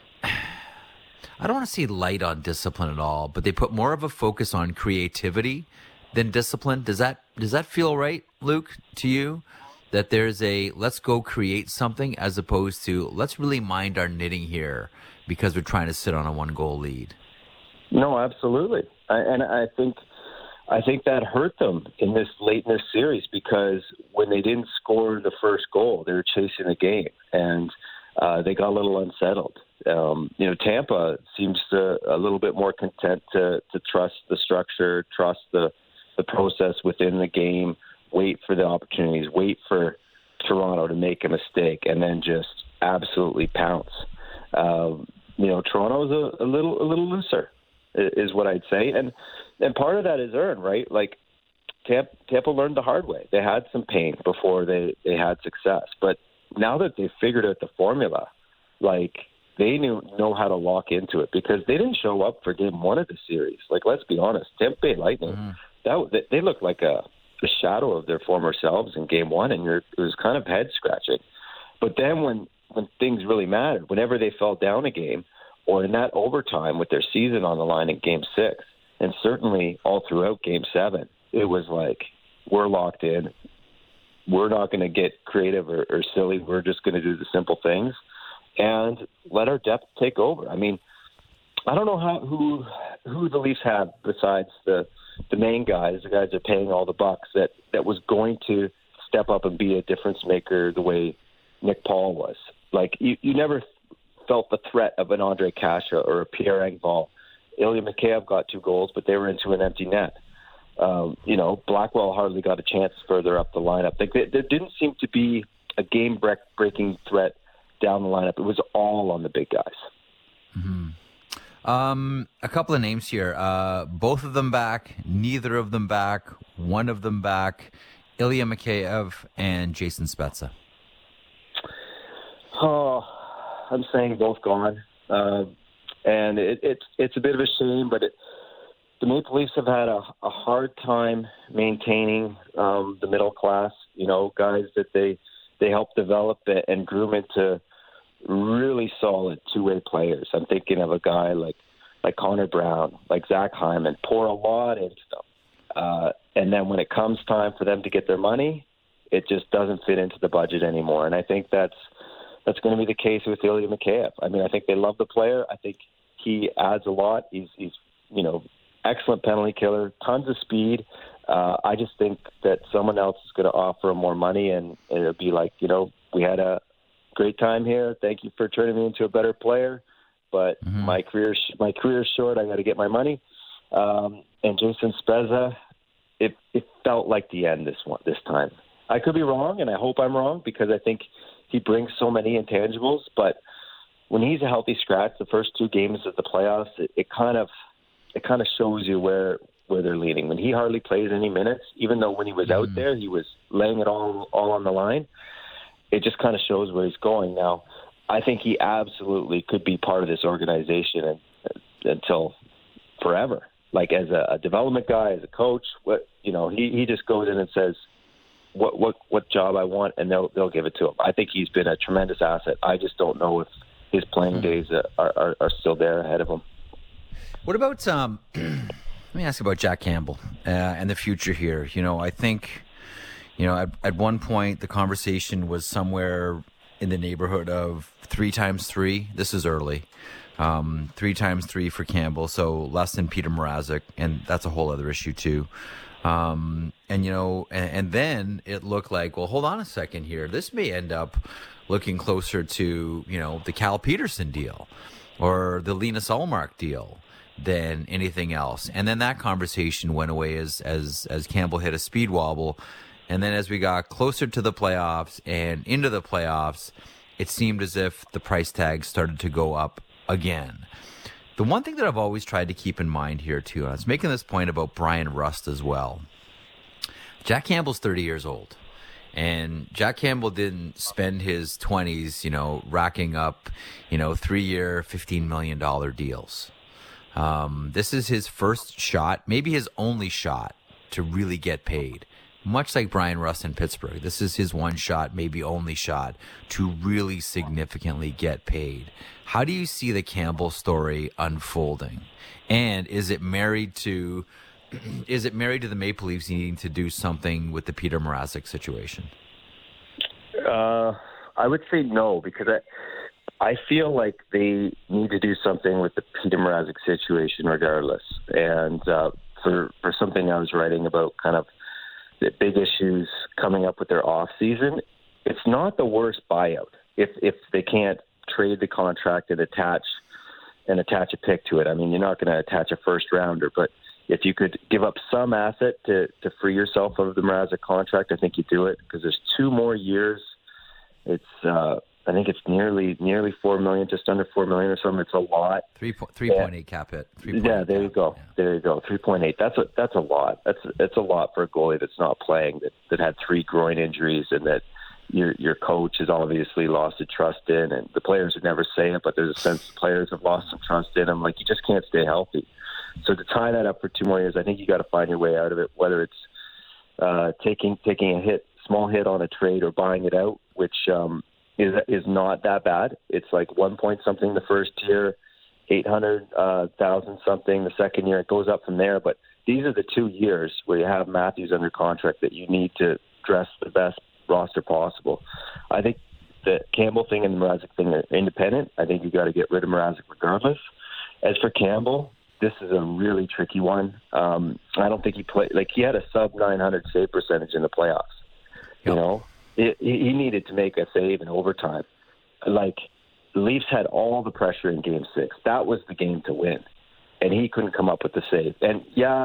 I don't want to say light on discipline at all, but they put more of a focus on creativity than discipline. Does that feel right, Luke, to you? That there's let's go create something as opposed to let's really mind our knitting here because we're trying to sit on a 1-goal lead. No, absolutely. I think that hurt them late in this series because when they didn't score the first goal, they were chasing the game and they got a little unsettled. Tampa seems a little bit more content to trust the structure, trust the process within the game, wait for the opportunities, wait for Toronto to make a mistake, and then just absolutely pounce. Toronto's a little looser, is what I'd say, and part of that is earned, right? Like Tampa learned the hard way. They had some pain before they had success, but now that they've figured out the formula, like they know how to lock into it because they didn't show up for game 1 of the series. Like, let's be honest, Tampa Bay Lightning, they looked like a shadow of their former selves in game 1, and it was kind of head scratching. But then when things really mattered, whenever they fell down a game, or in that overtime with their season on the line in game 6, and certainly all throughout game 7, it was like, we're locked in. We're not going to get creative or silly. We're just going to do the simple things and let our depth take over. I mean, I don't know who the Leafs have besides the main guys, the guys that are paying all the bucks, that was going to step up and be a difference maker the way Nick Paul was. Like, you never felt the threat of an Ondrej Kase or a Pierre Engvall. Ilya Mikheyev got 2 goals, but they were into an empty net. Blackwell hardly got a chance further up the lineup. Like, there didn't seem to be a game-breaking threat down the lineup. It was all on the big guys. Mm-hmm. A couple of names here. Both of them back, neither of them back, one of them back. Ilya Mikheyev and Jason Spezza. Oh, I'm saying both gone. And it's a bit of a shame, but the Maple Leafs have had a hard time maintaining the middle class, guys that they helped develop and groom into really solid two-way players. I'm thinking of a guy like Connor Brown, like Zach Hyman, pour a lot into them. And then when it comes time for them to get their money, it just doesn't fit into the budget anymore. And I think that's going to be the case with Ilya Mikheyev. I mean, I think they love the player. I think he adds a lot. He's excellent penalty killer, tons of speed. I just think that someone else is going to offer him more money, and it'll be like, we had a great time here. Thank you for turning me into a better player, but my career is short. I got to get my money. And Jason Spezza, it felt like the end this time. I could be wrong, and I hope I'm wrong because I think he brings so many intangibles. But when he's a healthy scratch, the first 2 games of the playoffs, it kind of shows you where they're leaning. When he hardly plays any minutes, even though when he was out there, he was laying it all on the line, it just kind of shows where he's going. Now, I think he absolutely could be part of this organization until forever. Like as a development guy, as a coach, he just goes in and says, what job I want, and they'll give it to him. I think he's been a tremendous asset. I just don't know if his playing days are still there ahead of him. What about, let me ask about Jack Campbell and the future here. I think, at one point the conversation was somewhere in the neighborhood of 3x3. This is early. 3x3 for Campbell, so less than Peter Mrazek, and that's a whole other issue too. And then it looked like, well, hold on a second here. This may end up looking closer to, the Cal Peterson deal or the Linus Ullmark deal than anything else. And then that conversation went away as Campbell hit a speed wobble. And then as we got closer to the playoffs and into the playoffs, it seemed as if the price tag started to go up again. The one thing that I've always tried to keep in mind here, too, and I was making this point about Brian Rust as well. Jack Campbell's 30 years old. And Jack Campbell didn't spend his 20s, racking up, 3-year, $15 million deals. This is his first shot, maybe his only shot to really get paid. Much like Brian Rust in Pittsburgh, this is his one shot, maybe only shot to really significantly get paid. How do you see the Campbell story unfolding? And is it married to the Maple Leafs needing to do something with the Peter Mrazek situation? I would say no, because I feel like they need to do something with the Peter Mrazek situation regardless. And for something I was writing about kind of the big issues coming up with their off season, it's not the worst buyout if they can't trade the contract and attach a pick to it. I mean, you're not going to attach a first rounder, but if you could give up some asset to free yourself of the Mrazek contract, I think you do it, because there's 2 more years. It's I think it's nearly $4 million, just under $4 million or something. It's a lot. 3.8 cap hit. Yeah, there you go. Yeah. There you go. 3.8. That's a lot. That's a lot for a goalie that's not playing, that had 3 groin injuries, and that your coach has obviously lost the trust in, and the players would never say it, but there's a sense the players have lost some trust in him. Like, you just can't stay healthy. So to tie that up for 2 more years, I think you got to find your way out of it, whether it's taking a small hit on a trade, or buying it out, which is not that bad. It's like 1 point something the first year, 800,000 something the second year. It goes up from there. But these are the 2 years where you have Matthews under contract that you need to dress the best roster possible. I think the Campbell thing and the Mrazek thing are independent. I think you got to get rid of Mrazek regardless. As for Campbell, this is a really tricky one. I don't think he had a sub 900 save percentage in the playoffs. Yep. He needed to make a save in overtime. Like, the Leafs had all the pressure in Game 6. That was the game to win, and he couldn't come up with the save. And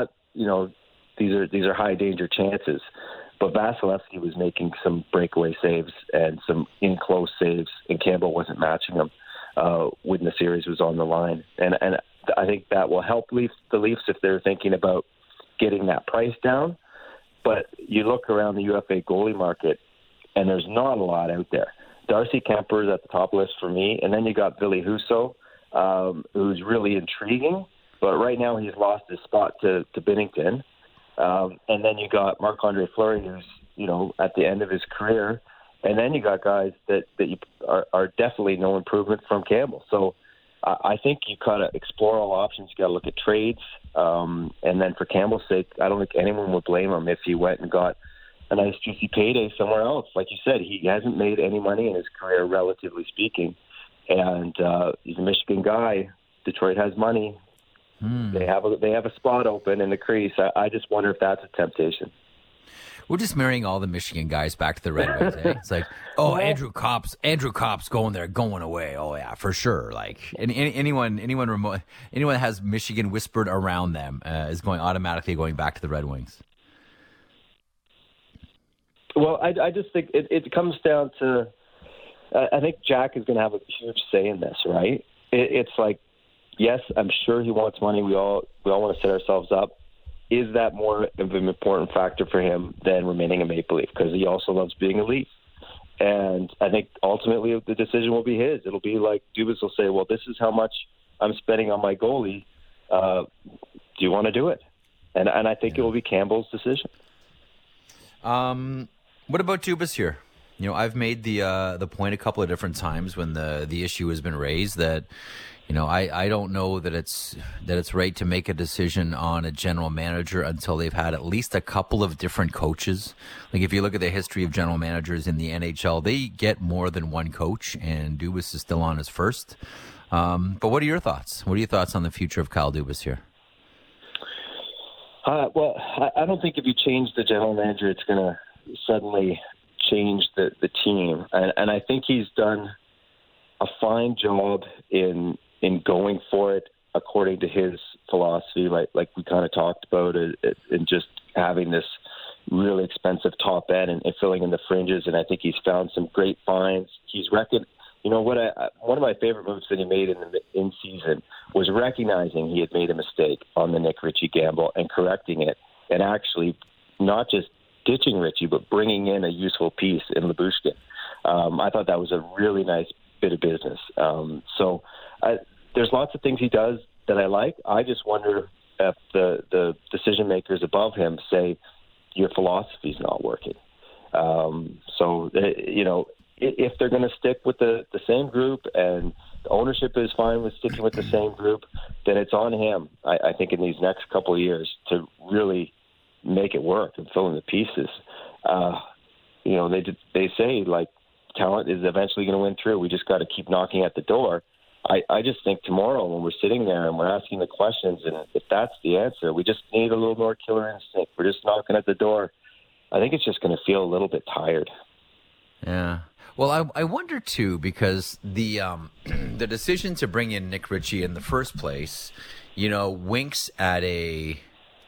these are high danger chances, but Vasilevsky was making some breakaway saves and some in close saves, and Campbell wasn't matching them when the series was on the line. And I think that will help the Leafs if they're thinking about getting that price down. But you look around the UFA goalie market, and there's not a lot out there. Darcy Kemper is at the top list for me, and then you got Ville Husso, who's really intriguing, but right now he's lost his spot to Binnington. And then you got Marc-Andre Fleury, who's at the end of his career, and then you got guys that you are definitely no improvement from Campbell. So I think you kind of explore all options. You got to look at trades, and then for Campbell's sake, I don't think anyone would blame him if he went and got a nice juicy payday somewhere else. Like you said, he hasn't made any money in his career, relatively speaking, and he's a Michigan guy. Detroit has money. They have a spot open in the crease. I just wonder if that's a temptation. We're just marrying all the Michigan guys back to the Red Wings. Eh? It's like, Andrew Kopp's going there, going away. Oh yeah, for sure. Like anyone that has Michigan whispered around them is automatically going back to the Red Wings. Well, I just think it comes down to I think Jack is going to have a huge say in this, right? It's like, yes, I'm sure he wants money. We all want to set ourselves up. Is that more of an important factor for him than remaining a Maple Leaf? Because he also loves being a Leaf. And I think ultimately the decision will be his. It'll be like Dubas will say, well, this is how much I'm spending on my goalie. Do you want to do it? And I think it will be Campbell's decision. What about Dubas here? I've made the point a couple of different times when the issue has been raised that, I don't know that it's right to make a decision on a general manager until they've had at least a couple of different coaches. Like, if you look at the history of general managers in the NHL, they get more than one coach, and Dubas is still on his first. But what are your thoughts? What are your thoughts on the future of Kyle Dubas here? Well, I don't think if you change the general manager, it's going to suddenly change the team. And I think he's done a fine job in going for it according to his philosophy, like we kind of talked about it, and just having this really expensive top end and filling in the fringes. And I think he's found some great finds. He's one of my favorite moves that he made in season was recognizing he had made a mistake on the Nick Ritchie gamble and correcting it, and actually not just ditching Ritchie, but bringing in a useful piece in Lyubushkin. I thought that was a really nice bit of business. There's lots of things he does that I like. I just wonder if the decision makers above him say your philosophy's not working. If they're going to stick with the same group and the ownership is fine with sticking with the same group, then it's on him, I think, in these next couple of years to really make it work and fill in the pieces. They say, like, talent is eventually going to win through. We just got to keep knocking at the door. I just think tomorrow when we're sitting there and we're asking the questions, and if that's the answer, we just need a little more killer instinct. We're just knocking at the door. I think it's just going to feel a little bit tired. Yeah. Well, I wonder, too, because the decision to bring in Nick Ritchie in the first place, winks at I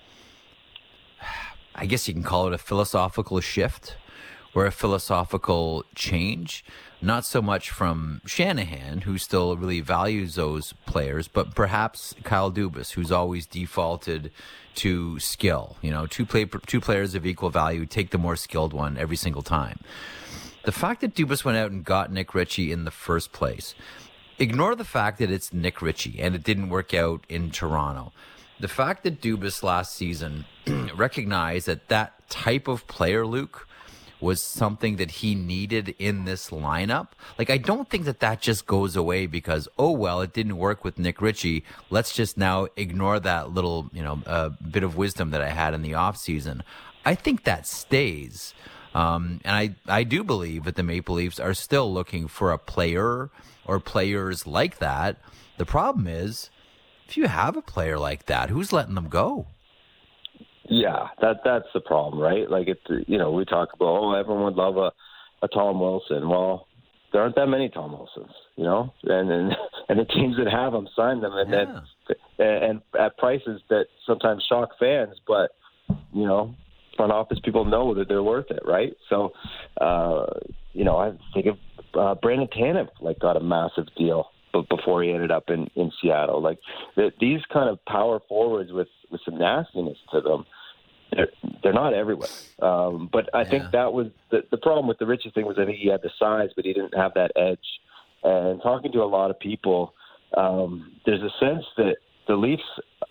guess you can call it a philosophical shift or a philosophical change. Not so much from Shanahan, who still really values those players, but perhaps Kyle Dubas, who's always defaulted to skill. Two players of equal value, take the more skilled one every single time. The fact that Dubas went out and got Nick Ritchie in the first place, ignore the fact that it's Nick Ritchie and it didn't work out in Toronto. The fact that Dubas last season recognized that type of player, Luke, was something that he needed in this lineup. Like, I don't think that just goes away because, it didn't work with Nick Ritchie. Let's just now ignore that little, bit of wisdom that I had in the offseason. I think that stays. And I do believe that the Maple Leafs are still looking for a player or players like that. The problem is, if you have a player like that, who's letting them go? Yeah, that's the problem, right? Like, we talk about, everyone would love a Tom Wilson. Well, there aren't that many Tom Wilsons, and the teams that have them sign them, and at prices that sometimes shock fans, but front office people know that they're worth it, right? So, I think of Brandon Tanev, got a massive deal, but before he ended up in Seattle, these kind of power forwards with some nastiness to them. They're not everywhere. But I think that was the problem with the Ritchie thing was I think he had the size, but he didn't have that edge. And talking to a lot of people, there's a sense that the Leafs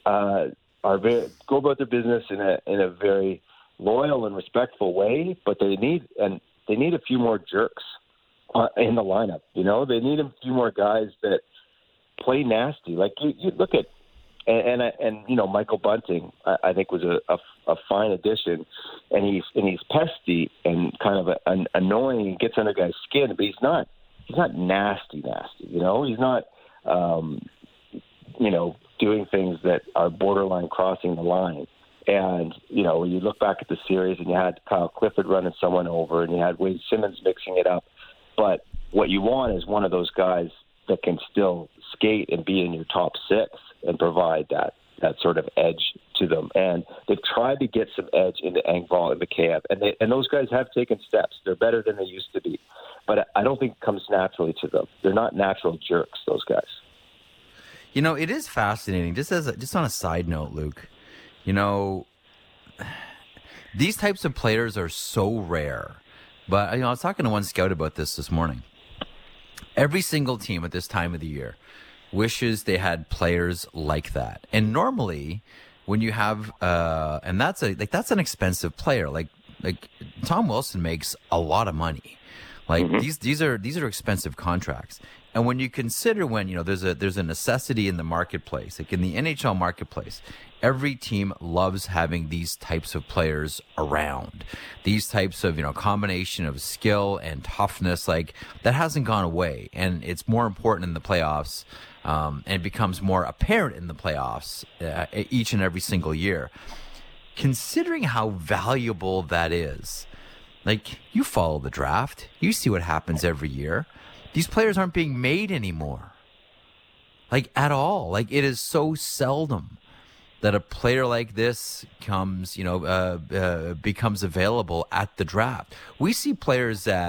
go about their business in a very loyal and respectful way, but they need a few more jerks in the lineup. They need a few more guys that play nasty. Like you look at. And Michael Bunting, I think, was a fine addition, and he's pesky and kind of annoying and gets under guys' skin, but he's not nasty. He's not doing things that are borderline crossing the line. And when you look back at the series, and you had Kyle Clifford running someone over, and you had Wade Simmons mixing it up, but what you want is one of those guys that can still skate and be in your top six and provide that sort of edge to them. And they've tried to get some edge into Engvall and Mikheyev, and those guys have taken steps. They're better than they used to be. But I don't think it comes naturally to them. They're not natural jerks, those guys. It is fascinating. Just on a side note, Luke, these types of players are so rare. But I was talking to one scout about this morning. Every single team at this time of the year wishes they had players like that. And normally, when you have, and that's an expensive player. Like Tom Wilson makes a lot of money. These are expensive contracts. And when you consider there's a necessity in the marketplace, like in the NHL marketplace, every team loves having these types of players around. These types of, combination of skill and toughness, that hasn't gone away. And it's more important in the playoffs, and it becomes more apparent in the playoffs each and every single year. Considering how valuable that is, you follow the draft, you see what happens every year. These players aren't being made anymore. At all. It is so seldom that a player like this becomes available at the draft. We see players that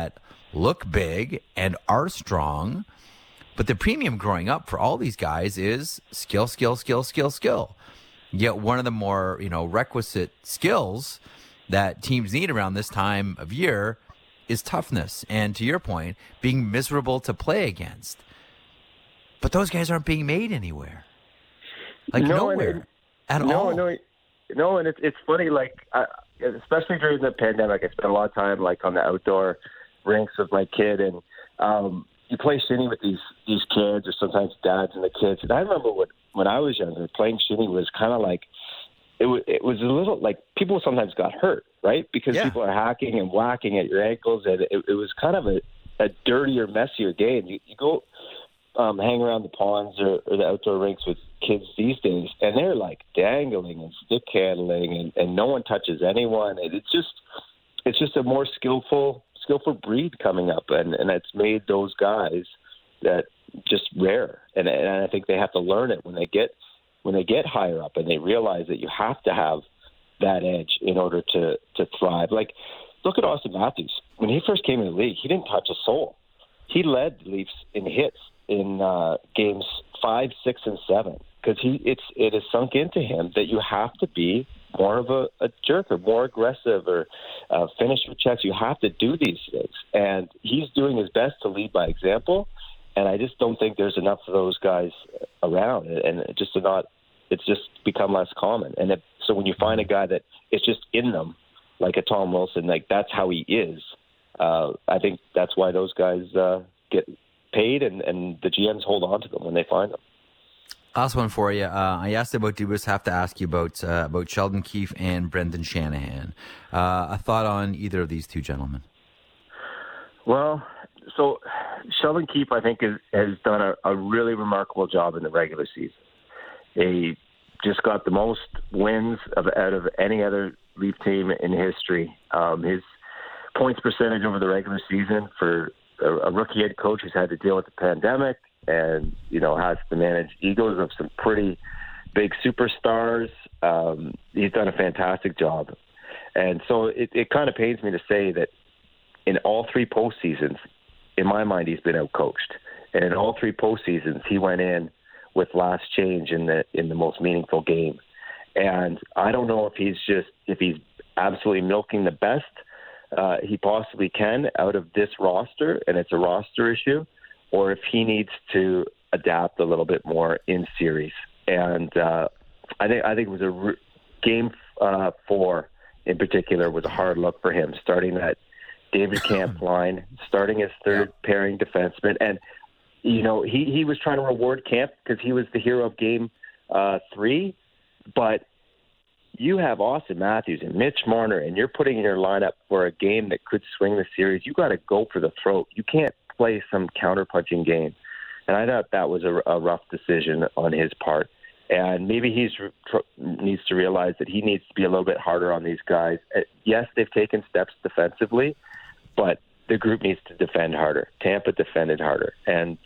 look big, and are strong. But the premium growing up for all these guys is skill, skill, skill, skill, skill. Yet one of the more, requisite skills that teams need around this time of year is toughness. And to your point, being miserable to play against. But those guys aren't being made anywhere. Nowhere at all. No, and it's funny, especially during the pandemic, I spent a lot of time on the outdoor rinks with my kid, and you play shinny with these kids, or sometimes dads and the kids. And I remember when I was younger, playing shinny was kind of it was a little people sometimes got hurt, right? Because people are hacking and whacking at your ankles, and it was kind of a dirtier, messier game. You go hang around the ponds or the outdoor rinks with kids these days, and they're dangling and stick handling, and no one touches anyone. And it's just a more skillful breed coming up, and it's made those guys that just rare. And I think they have to learn it when they get higher up, and they realize that you have to have that edge in order to thrive. Look at Austin Matthews. When he first came in the league, he didn't touch a soul. He led the Leafs in hits in games 5, 6, and 7, because it has sunk into him that you have to be more of a jerk, or more aggressive, or finish your checks. You have to do these things, and he's doing his best to lead by example. And I just don't think there's enough of those guys around, and it's just become less common. And so when you find a guy that it's just in them, like a Tom Wilson, that's how he is. I think that's why those guys get paid, and the GMs hold on to them when they find them. Last one for you. I asked about Dubas. Have to ask you about Sheldon Keefe and Brendan Shanahan. A thought on either of these two gentlemen? Well, so Sheldon Keefe, I think, has done a really remarkable job in the regular season. He just got the most wins out of any other Leaf team in history. His points percentage over the regular season for a rookie head coach who's had to deal with the pandemic and, has to manage egos of some pretty big superstars. He's done a fantastic job. And so it kind of pains me to say that in all 3 postseasons, in my mind, he's been outcoached. And in all 3 postseasons, he went in with last change in the most meaningful game. And I don't know if he's absolutely milking the best he possibly can out of this roster, and it's a roster issue, or if he needs to adapt a little bit more in series. And I think it was game 4 in particular was a hard look for him, starting that David Kampf line, starting his third pairing defenseman. And, he was trying to reward Kampf because he was the hero of game 3, but you have Austin Matthews and Mitch Marner, and you're putting in your lineup for a game that could swing the series. You got to go for the throat. You can't play some counter-punching game. And I thought that was a rough decision on his part. And maybe he needs to realize that he needs to be a little bit harder on these guys. Yes, they've taken steps defensively, but the group needs to defend harder. Tampa defended harder. And,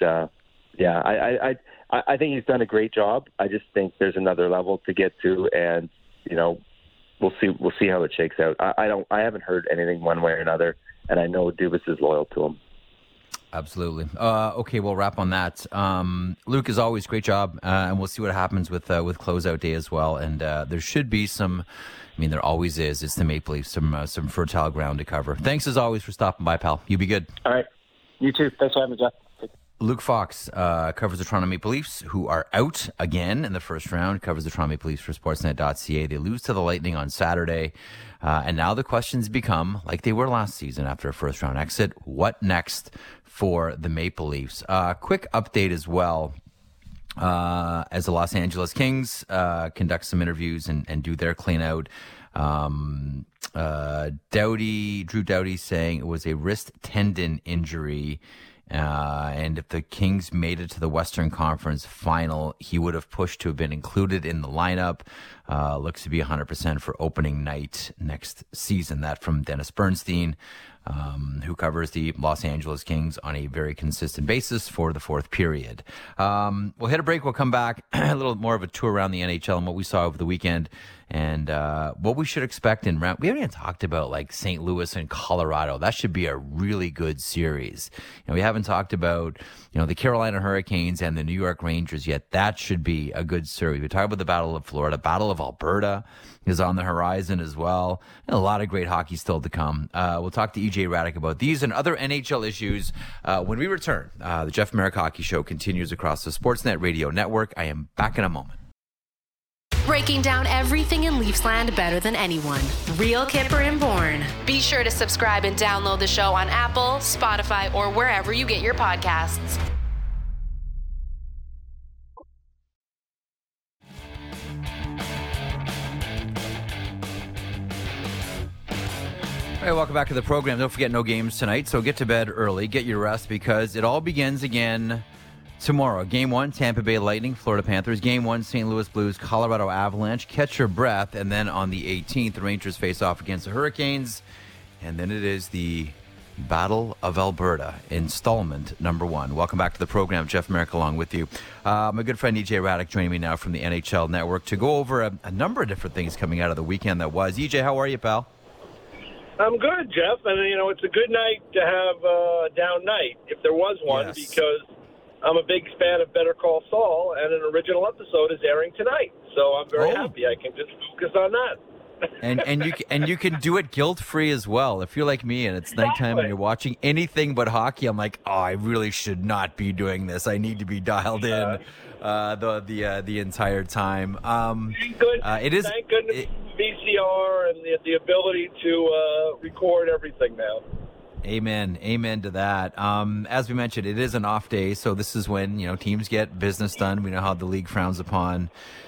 I think he's done a great job. I just think there's another level to get to, and we'll see how it shakes out. I haven't heard anything one way or another, and I know Dubas is loyal to him. Absolutely. Okay, we'll wrap on that. Luke, as always, great job, and we'll see what happens with closeout day as well. And there should be some. There always is. It's the Maple Leafs, some fertile ground to cover. Thanks as always for stopping by, pal. You be good. All right. You too. Thanks for having me, Jeff. Luke Fox covers the Toronto Maple Leafs, who are out again in the first round, covers the Toronto Maple Leafs for Sportsnet.ca. They lose to the Lightning on Saturday. And now the questions become, like they were last season after a first-round exit, what next for the Maple Leafs? Quick update as well. As the Los Angeles Kings conduct some interviews and do their clean-out, Drew Doughty saying it was a wrist tendon injury. And if the Kings made it to the Western Conference final, he would have pushed to have been included in the lineup. Looks to be 100% for opening night next season. That from Dennis Bernstein. who covers the Los Angeles Kings on a very consistent basis for the fourth period. We'll hit a break. We'll come back, a little more of a tour around the NHL and what we saw over the weekend and what we should expect in round. We haven't even talked about like St. Louis and Colorado. That should be a really good series. We haven't talked about, the Carolina Hurricanes and the New York Rangers yet. That should be a good series. We talked about the Battle of Florida. Battle of Alberta is on the horizon as well. And a lot of great hockey still to come. We'll talk to EJ Hradek about these and other NHL issues when we return. The Jeff Marek Hockey Show continues across the Sportsnet Radio Network. I am back in a moment. Breaking down everything in Leafsland better than anyone. Real Kipper and Bourne. Be sure to subscribe and download the show on Apple, Spotify, or wherever you get your podcasts. All right, welcome back to the program. Don't forget, no games tonight, so get to bed early, get your rest, because it all begins again tomorrow. Game 1, Tampa Bay Lightning, Florida Panthers. Game 1, St. Louis Blues, Colorado Avalanche. Catch your breath. And then on the 18th, the Rangers face off against the Hurricanes. And then it is the Battle of Alberta, installment number 1. Welcome back to the program. Jeff Marek along with you. My good friend EJ Hradek joining me now from the NHL Network to go over a number of different things coming out of the weekend that was. EJ, how are you, pal? I'm good, Jeff. And, it's a good night to have a down night, if there was one, Yes. because I'm a big fan of Better Call Saul, and an original episode is airing tonight. So I'm very happy I can just focus on that. and you can do it guilt-free as well. If you're like me and it's nighttime and you're watching anything but hockey, I'm like, I really should not be doing this. I need to be dialed in the entire time. Thank goodness VCR and the ability to record everything now. Amen to that. As we mentioned, it is an off day, so this is when teams get business done. We know how the league frowns upon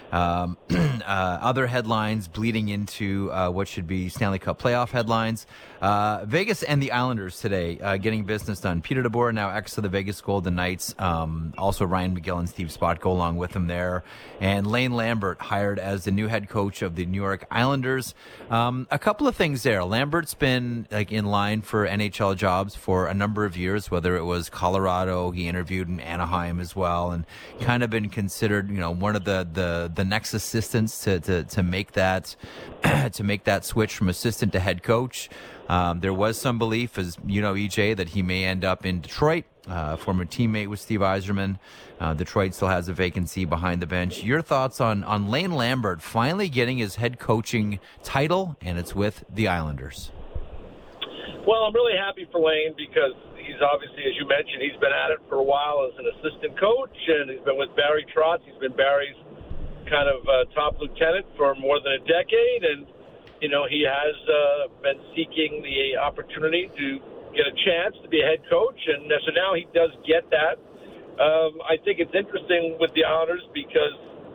other headlines bleeding into what should be Stanley Cup playoff headlines. Vegas and the Islanders today getting business done. Peter DeBoer, now ex of the Vegas Golden Knights. Also Ryan McGill and Steve Spott go along with him there. And Lane Lambert hired as the new head coach of the New York Islanders. A couple of things there. Lambert's been in line for NHL jobs for a number of years, whether it was Colorado, he interviewed in Anaheim as well, and kind of been considered, one of the next assistants to make that switch from assistant to head coach. There was some belief, as EJ, that he may end up in Detroit. Former teammate with Steve Yzerman. Detroit still has a vacancy behind the bench. Your thoughts on Lane Lambert finally getting his head coaching title, and it's with the Islanders? Well, I'm really happy for Lane because he's obviously, as you mentioned, he's been at it for a while as an assistant coach, and he's been with Barry Trotz. He's been Barry's kind of top lieutenant for more than a decade, and he has been seeking the opportunity to get a chance to be a head coach, and so now he does get that. I think it's interesting with the Islanders because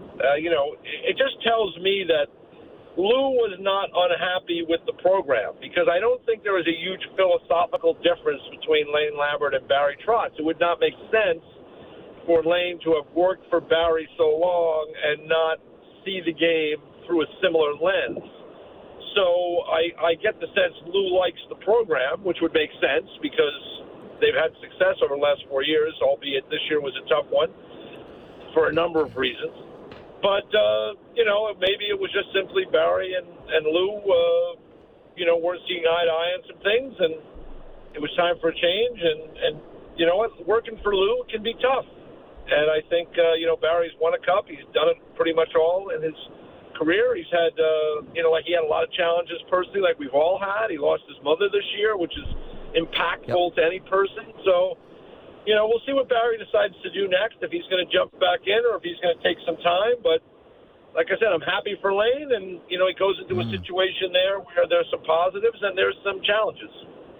it just tells me that Lou was not unhappy with the program, because I don't think there was a huge philosophical difference between Lane Lambert and Barry Trotz. It would not make sense for Lane to have worked for Barry so long and not see the game through a similar lens. So I get the sense Lou likes the program, which would make sense because they've had success over the last 4 years, albeit this year was a tough one for a number of reasons. But, maybe it was just simply Barry and Lou, weren't seeing eye to eye on some things, and it was time for a change. And you know what? Working for Lou can be tough. And I think, Barry's won a cup. He's done it pretty much all in his career. He's had, he had a lot of challenges personally, like we've all had. He lost his mother this year, which is impactful to any person. So, we'll see what Barry decides to do next, if he's going to jump back in or if he's going to take some time. But like I said, I'm happy for Lane, and, he goes into a situation there where there's some positives and there's some challenges.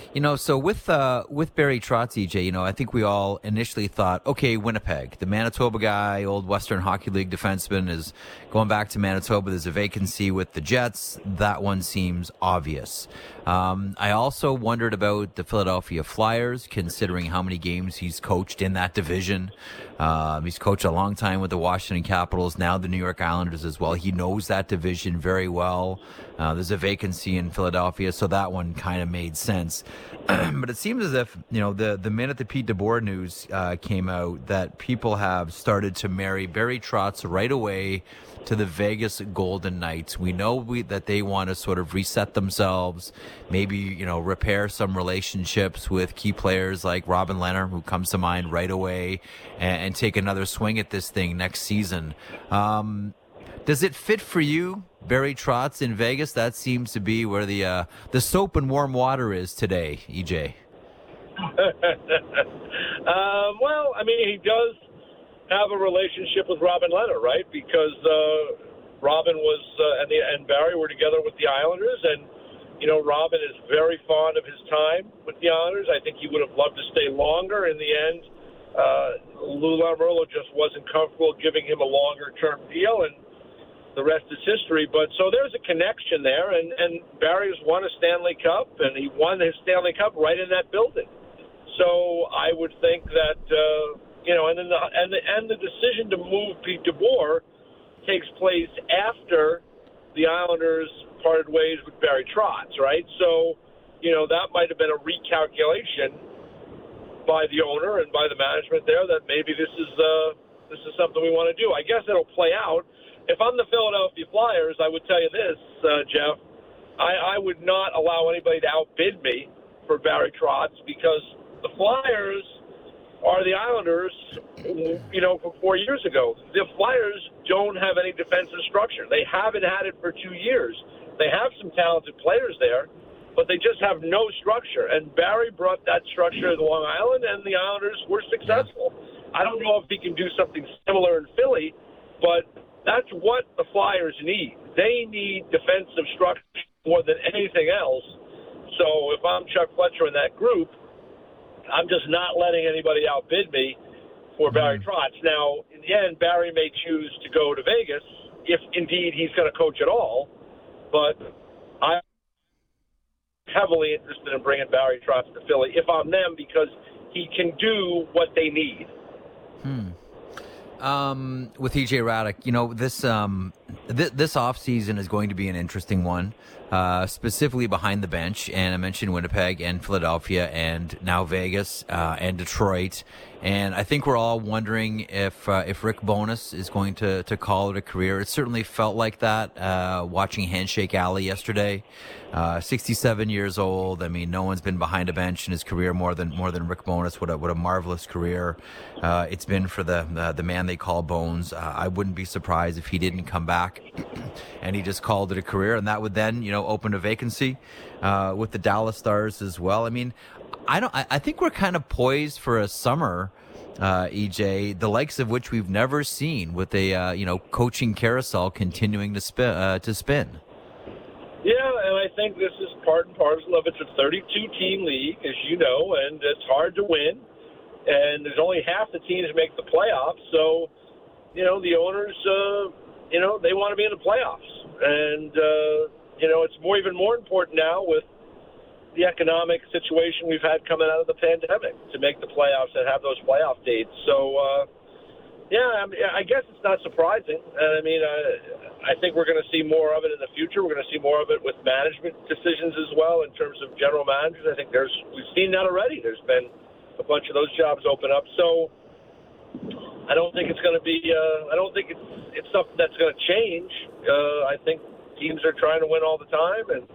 So with Barry Trotz, EJ, I think we all initially thought, okay, Winnipeg, the Manitoba guy, old Western Hockey League defenseman, is going back to Manitoba. There's a vacancy with the Jets. That one seems obvious. I also wondered about the Philadelphia Flyers, considering how many games he's coached in that division. He's coached a long time with the Washington Capitals, now the New York Islanders as well. He knows that division very well. There's a vacancy in Philadelphia, so that one kind of made sense. But it seems as if, the minute the Pete DeBoer news came out, that people have started to marry Barry Trotz right away to the Vegas Golden Knights. We know that they want to sort of reset themselves, maybe, repair some relationships with key players like Robin Lehner, who comes to mind right away, and take another swing at this thing next season. Does it fit for you, Barry Trotz in Vegas? That seems to be where the soap and warm water is today, EJ. Well, he does have a relationship with Robin Lehner, right? Because Robin was and Barry were together with the Islanders, and Robin is very fond of his time with the Islanders. I think he would have loved to stay longer. In the end, Lou Lamoriello just wasn't comfortable giving him a longer-term deal, and the rest is history. But so there's a connection there, and Barry's won a Stanley Cup, and he won his Stanley Cup right in that building. So I would think that and the decision to move Pete DeBoer takes place after the Islanders parted ways with Barry Trotz, right? So that might have been a recalculation by the owner and by the management there that maybe this is something we want to do. I guess it'll play out. If I'm the Philadelphia Flyers, I would tell you this, Jeff. I would not allow anybody to outbid me for Barry Trotz, because the Flyers are the Islanders, from 4 years ago. The Flyers don't have any defensive structure. They haven't had it for 2 years. They have some talented players there, but they just have no structure. And Barry brought that structure to Long Island, and the Islanders were successful. I don't know if he can do something similar in Philly, but that's what the Flyers need. They need defensive structure more than anything else. So if I'm Chuck Fletcher in that group, I'm just not letting anybody outbid me for Barry Trotz. Now, in the end, Barry may choose to go to Vegas if indeed he's going to coach at all, but I'm heavily interested in bringing Barry Trotz to Philly if I'm them, because he can do what they need. With EJ Hradek, this offseason is going to be an interesting one, specifically behind the bench. And I mentioned Winnipeg and Philadelphia and now Vegas and Detroit. And I think we're all wondering if Rick Bowness is going to call it a career. It certainly felt like that watching Handshake Alley yesterday. 67 years old. No one's been behind a bench in his career more than Rick Bowness. What a marvelous career it's been for the man they call Bones. I wouldn't be surprised if he didn't come back and he just called it a career, and that would then open a vacancy with the Dallas Stars as well. I think we're kind of poised for a summer, EJ, the likes of which we've never seen, with a coaching carousel continuing to spin. Yeah, and I think this is part and parcel of it's a 32-team league, as you know, and it's hard to win. And there's only half the teams make the playoffs, so the owners, they want to be in the playoffs, and it's even more important now with the economic situation we've had coming out of the pandemic to make the playoffs and have those playoff dates. So, I guess it's not surprising. And I think we're going to see more of it in the future. We're going to see more of it with management decisions as well in terms of general managers. I think we've seen that already. There's been a bunch of those jobs open up. So I don't think it's going to be. I don't think it's something that's going to change. I think teams are trying to win all the time, and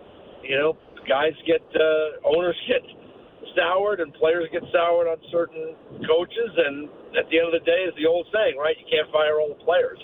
owners get soured and players get soured on certain coaches, and at the end of the day, is the old saying, right? You can't fire all the players.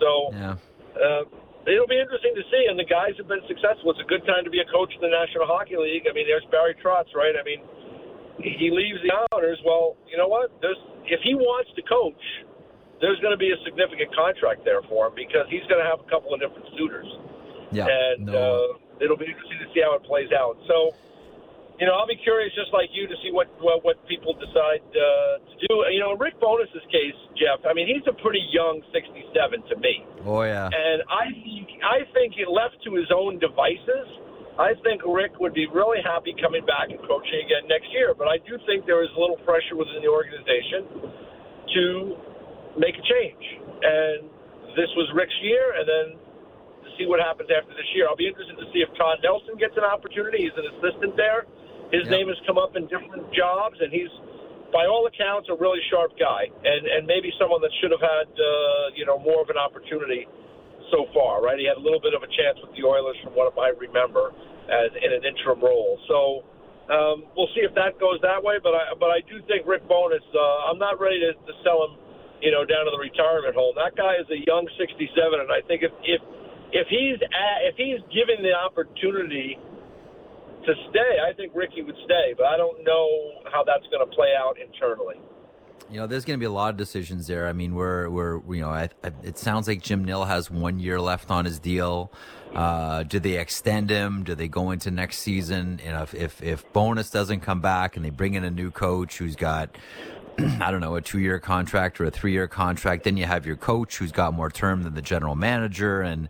It'll be interesting to see, and the guys have been successful. It's a good time to be a coach in the National Hockey League. There's Barry Trotz, right? He leaves the Islanders. Well, you know what? If he wants to coach, there's going to be a significant contract there for him, because he's going to have a couple of different suitors. Yeah, and it'll be interesting to see how it plays out. So, I'll be curious, just like you, to see what people decide to do. In Rick Bowness's case, Jeff, I mean, he's a pretty young 67 to me. Oh, yeah. And I think he left to his own devices. I think Rick would be really happy coming back and coaching again next year. But I do think there is a little pressure within the organization to make a change. And this was Rick's year, and then to see what happens after this year. I'll be interested to see if Todd Nelson gets an opportunity. He's an assistant there. His name has come up in different jobs, and he's, by all accounts, a really sharp guy, and maybe someone that should have had, more of an opportunity so far, right? He had a little bit of a chance with the Oilers from what I remember as in an interim role. So we'll see if that goes that way, but I do think Rick Bowness, I'm not ready to sell him, down to the retirement home. That guy is a young 67, and I think if he's given the opportunity to stay, I think Ricky would stay, but I don't know how that's going to play out internally. There's going to be a lot of decisions there. I mean, it sounds like Jim Nill has 1 year left on his deal. Do they extend him? Do they go into next season? And if Bowness doesn't come back and they bring in a new coach who's got, I don't know, a 2-year contract or a 3-year contract, then you have your coach who's got more term than the general manager. And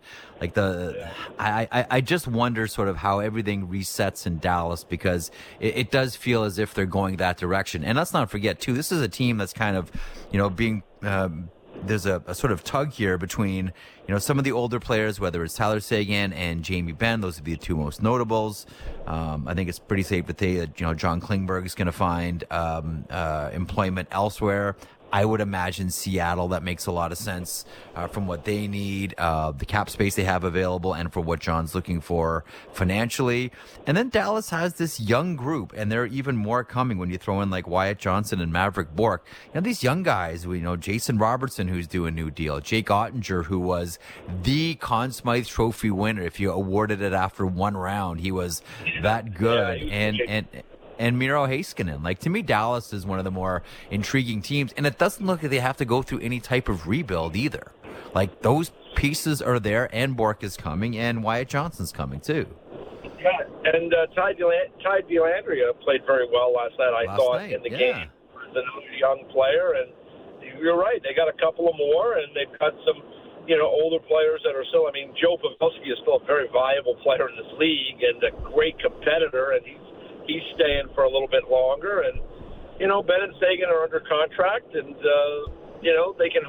I just wonder sort of how everything resets in Dallas, because it does feel as if they're going that direction. And let's not forget too, this is a team that's kind of, being, there's a sort of tug here between, some of the older players, whether it's Tyler Seguin and Jamie Benn. Those would be the two most notables. I think it's pretty safe to say that, John Klingberg is going to find employment elsewhere. I would imagine Seattle. That makes a lot of sense from what they need, the cap space they have available, and for what John's looking for financially. And then Dallas has this young group, and there are even more coming when you throw in like Wyatt Johnson and Maverick Bourque. These young guys, Jason Robertson, who's doing a new deal, Jake Ottinger, who was the Conn Smythe Trophy winner. If you awarded it after one round, he was that good. And Miro Heiskanen. Like, to me, Dallas is one of the more intriguing teams, and it doesn't look like they have to go through any type of rebuild either. Like, those pieces are there, and Bourque is coming, and Wyatt Johnson's coming too. Yeah, and Ty Dellandrea played very well last night, in the game. He's a young player, and you're right. They got a couple of more, and they've got some, older players that are still. I mean, Joe Pavelski is still a very viable player in this league and a great competitor, and he's staying for a little bit longer. And, Ben and Seguin are under contract, and, they can,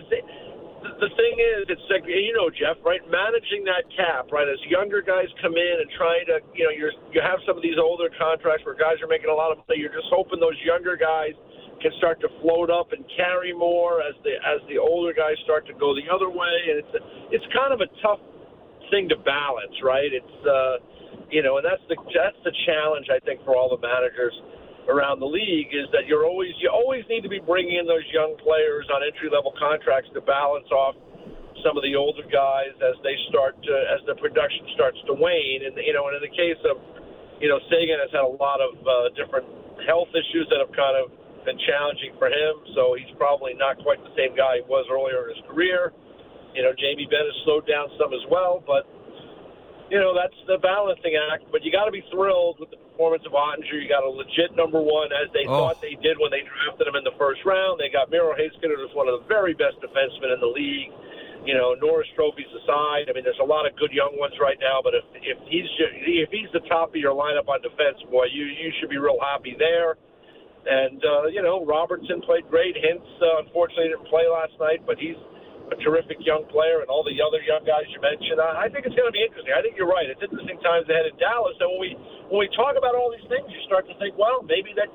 the thing is, it's like, Jeff, right, managing that cap, right, as younger guys come in and trying to, you have some of these older contracts where guys are making a lot of money. You're just hoping those younger guys can start to float up and carry more as the older guys start to go the other way. And it's kind of a tough thing to balance, right? It's, and that's the challenge, I think, for all the managers around the league, is that you always need to be bringing in those young players on entry-level contracts to balance off some of the older guys as as the production starts to wane. And in the case of Seguin has had a lot of different health issues that have kind of been challenging for him, so he's probably not quite the same guy he was earlier in his career. Jamie Benn has slowed down some as well, but that's the balancing act. But you got to be thrilled with the performance of Ottinger. You got a legit number one, as they thought they did when they drafted him in the first round. They got Miro Heiskanen, who's one of the very best defensemen in the league. Norris trophies aside, I mean, there's a lot of good young ones right now. But if he's the top of your lineup on defense, boy, you should be real happy there. And Robertson played great. Hintz, unfortunately, didn't play last night, but he's a terrific young player, and all the other young guys you mentioned. I think it's going to be interesting. I think you're right. It's interesting times ahead in Dallas. And when we talk about all these things, you start to think, well, maybe they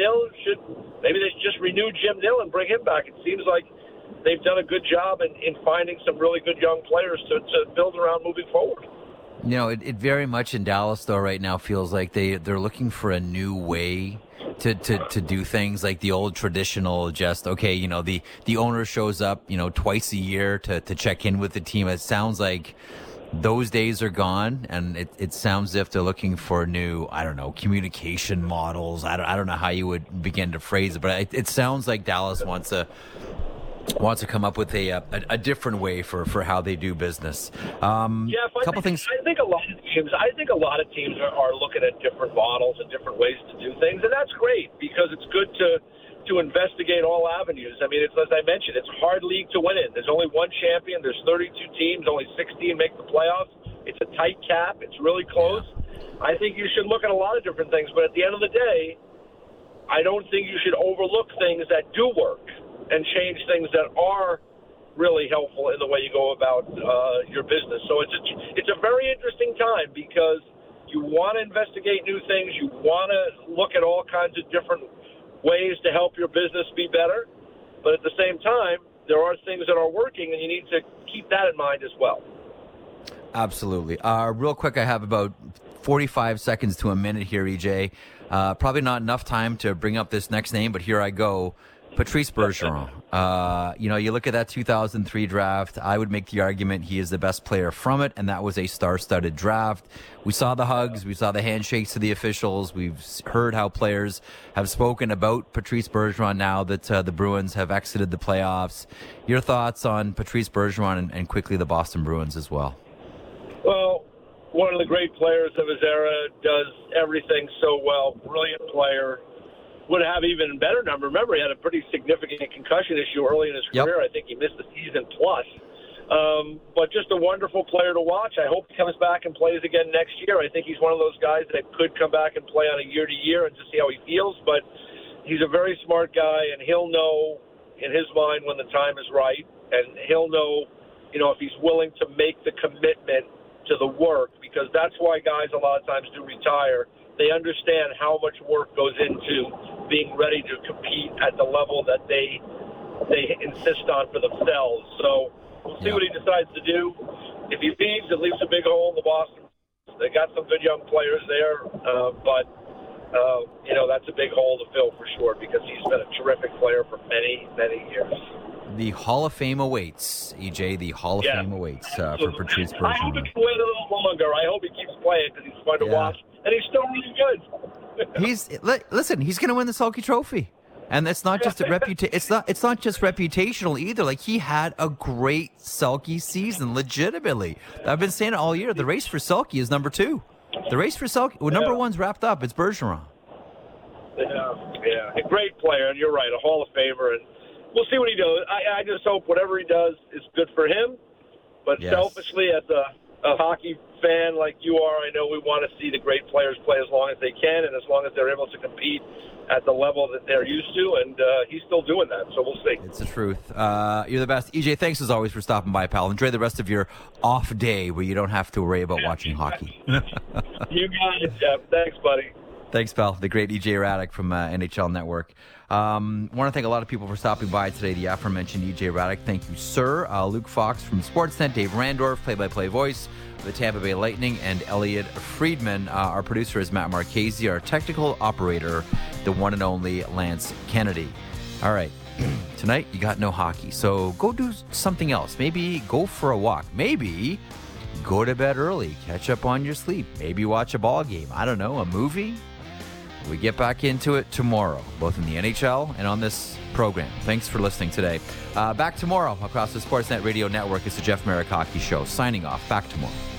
just renew Jim Nill and bring him back. It seems like they've done a good job in finding some really good young players to build around moving forward. It very much in Dallas, though, right now feels like they're looking for a new way to do things, like the old traditional, just, okay, the owner shows up, twice a year to check in with the team. It sounds like those days are gone, and it sounds as if they're looking for new, I don't know, communication models. I don't know how you would begin to phrase it, but it sounds like Dallas wants a wants to come up with a different way for how they do business. Couple things. I think a lot of teams are looking at different models and different ways to do things, and that's great because it's good to investigate all avenues. I mean, it's, as I mentioned, it's a hard league to win in. There's only one champion. There's 32 teams. Only 16 make the playoffs. It's a tight cap. It's really close. Yeah. I think you should look at a lot of different things, but at the end of the day, I don't think you should overlook things that do work and change things that are really helpful in the way you go about your business. So it's a very interesting time because you want to investigate new things. You want to look at all kinds of different ways to help your business be better. But at the same time, there are things that are working, and you need to keep that in mind as well. Absolutely. Real quick, I have about 45 seconds to a minute here, EJ. Probably not enough time to bring up this next name, but here I go. Patrice Bergeron. You look at that 2003 draft, I would make the argument he is the best player from it, and that was a star-studded draft. We saw the hugs. We saw the handshakes to the officials. We've heard how players have spoken about Patrice Bergeron now that the Bruins have exited the playoffs. Your thoughts on Patrice Bergeron and quickly the Boston Bruins as well? Well, one of the great players of his era, does everything so well. Brilliant player. Would have even better number. Remember, he had a pretty significant concussion issue early in his career. I think he missed the season plus. But just a wonderful player to watch. I hope he comes back and plays again next year. I think he's one of those guys that could come back and play on a year-to-year and just see how he feels. But he's a very smart guy, and he'll know in his mind when the time is right. And he'll know, if he's willing to make the commitment to the work, because that's why guys a lot of times do retire. They understand how much work goes into being ready to compete at the level that they insist on for themselves. So we'll see what he decides to do. If he leaves, it leaves a big hole in the Boston. They got some good young players there, but that's a big hole to fill for sure because he's been a terrific player for many, many years. The Hall of Fame awaits, EJ. The Hall of Fame awaits for Patrice Bergeron. I hope he can wait a little longer. I hope he keeps playing because he's fun to watch, and he's still really good. He's going to win the Selke Trophy, and it's not just It's not just reputational either. Like, he had a great Selke season, legitimately. I've been saying it all year. The race for Selke is number 2. The race for Selke, number 1's wrapped up. It's Bergeron. Yeah, a great player, and you're right, a Hall of Famer, and we'll see what he does. I just hope whatever he does is good for him. But selfishly, as a hockey fan like you are, I know we want to see the great players play as long as they can and as long as they're able to compete at the level that they're used to. And he's still doing that, so we'll see. It's the truth. You're the best. EJ, thanks as always for stopping by, pal. Enjoy the rest of your off day where you don't have to worry about watching hockey. You got it, Jeff. Thanks, buddy. Thanks, pal. The great EJ Hradek from NHL Network. Want to thank a lot of people for stopping by today. The aforementioned EJ Hradek. Thank you, sir. Luke Fox from Sportsnet, Dave Randorf, play-by-play voice of the Tampa Bay Lightning, and Elliot Friedman. Our producer is Matt Marchese. Our technical operator, the one and only Lance Kennedy. All right. Tonight, you got no hockey, so go do something else. Maybe go for a walk. Maybe go to bed early. Catch up on your sleep. Maybe watch a ball game. I don't know, a movie? We get back into it tomorrow, both in the NHL and on this program. Thanks for listening today. Back tomorrow across the Sportsnet Radio Network. It's the Jeff Merrick Hockey Show. Signing off. Back tomorrow.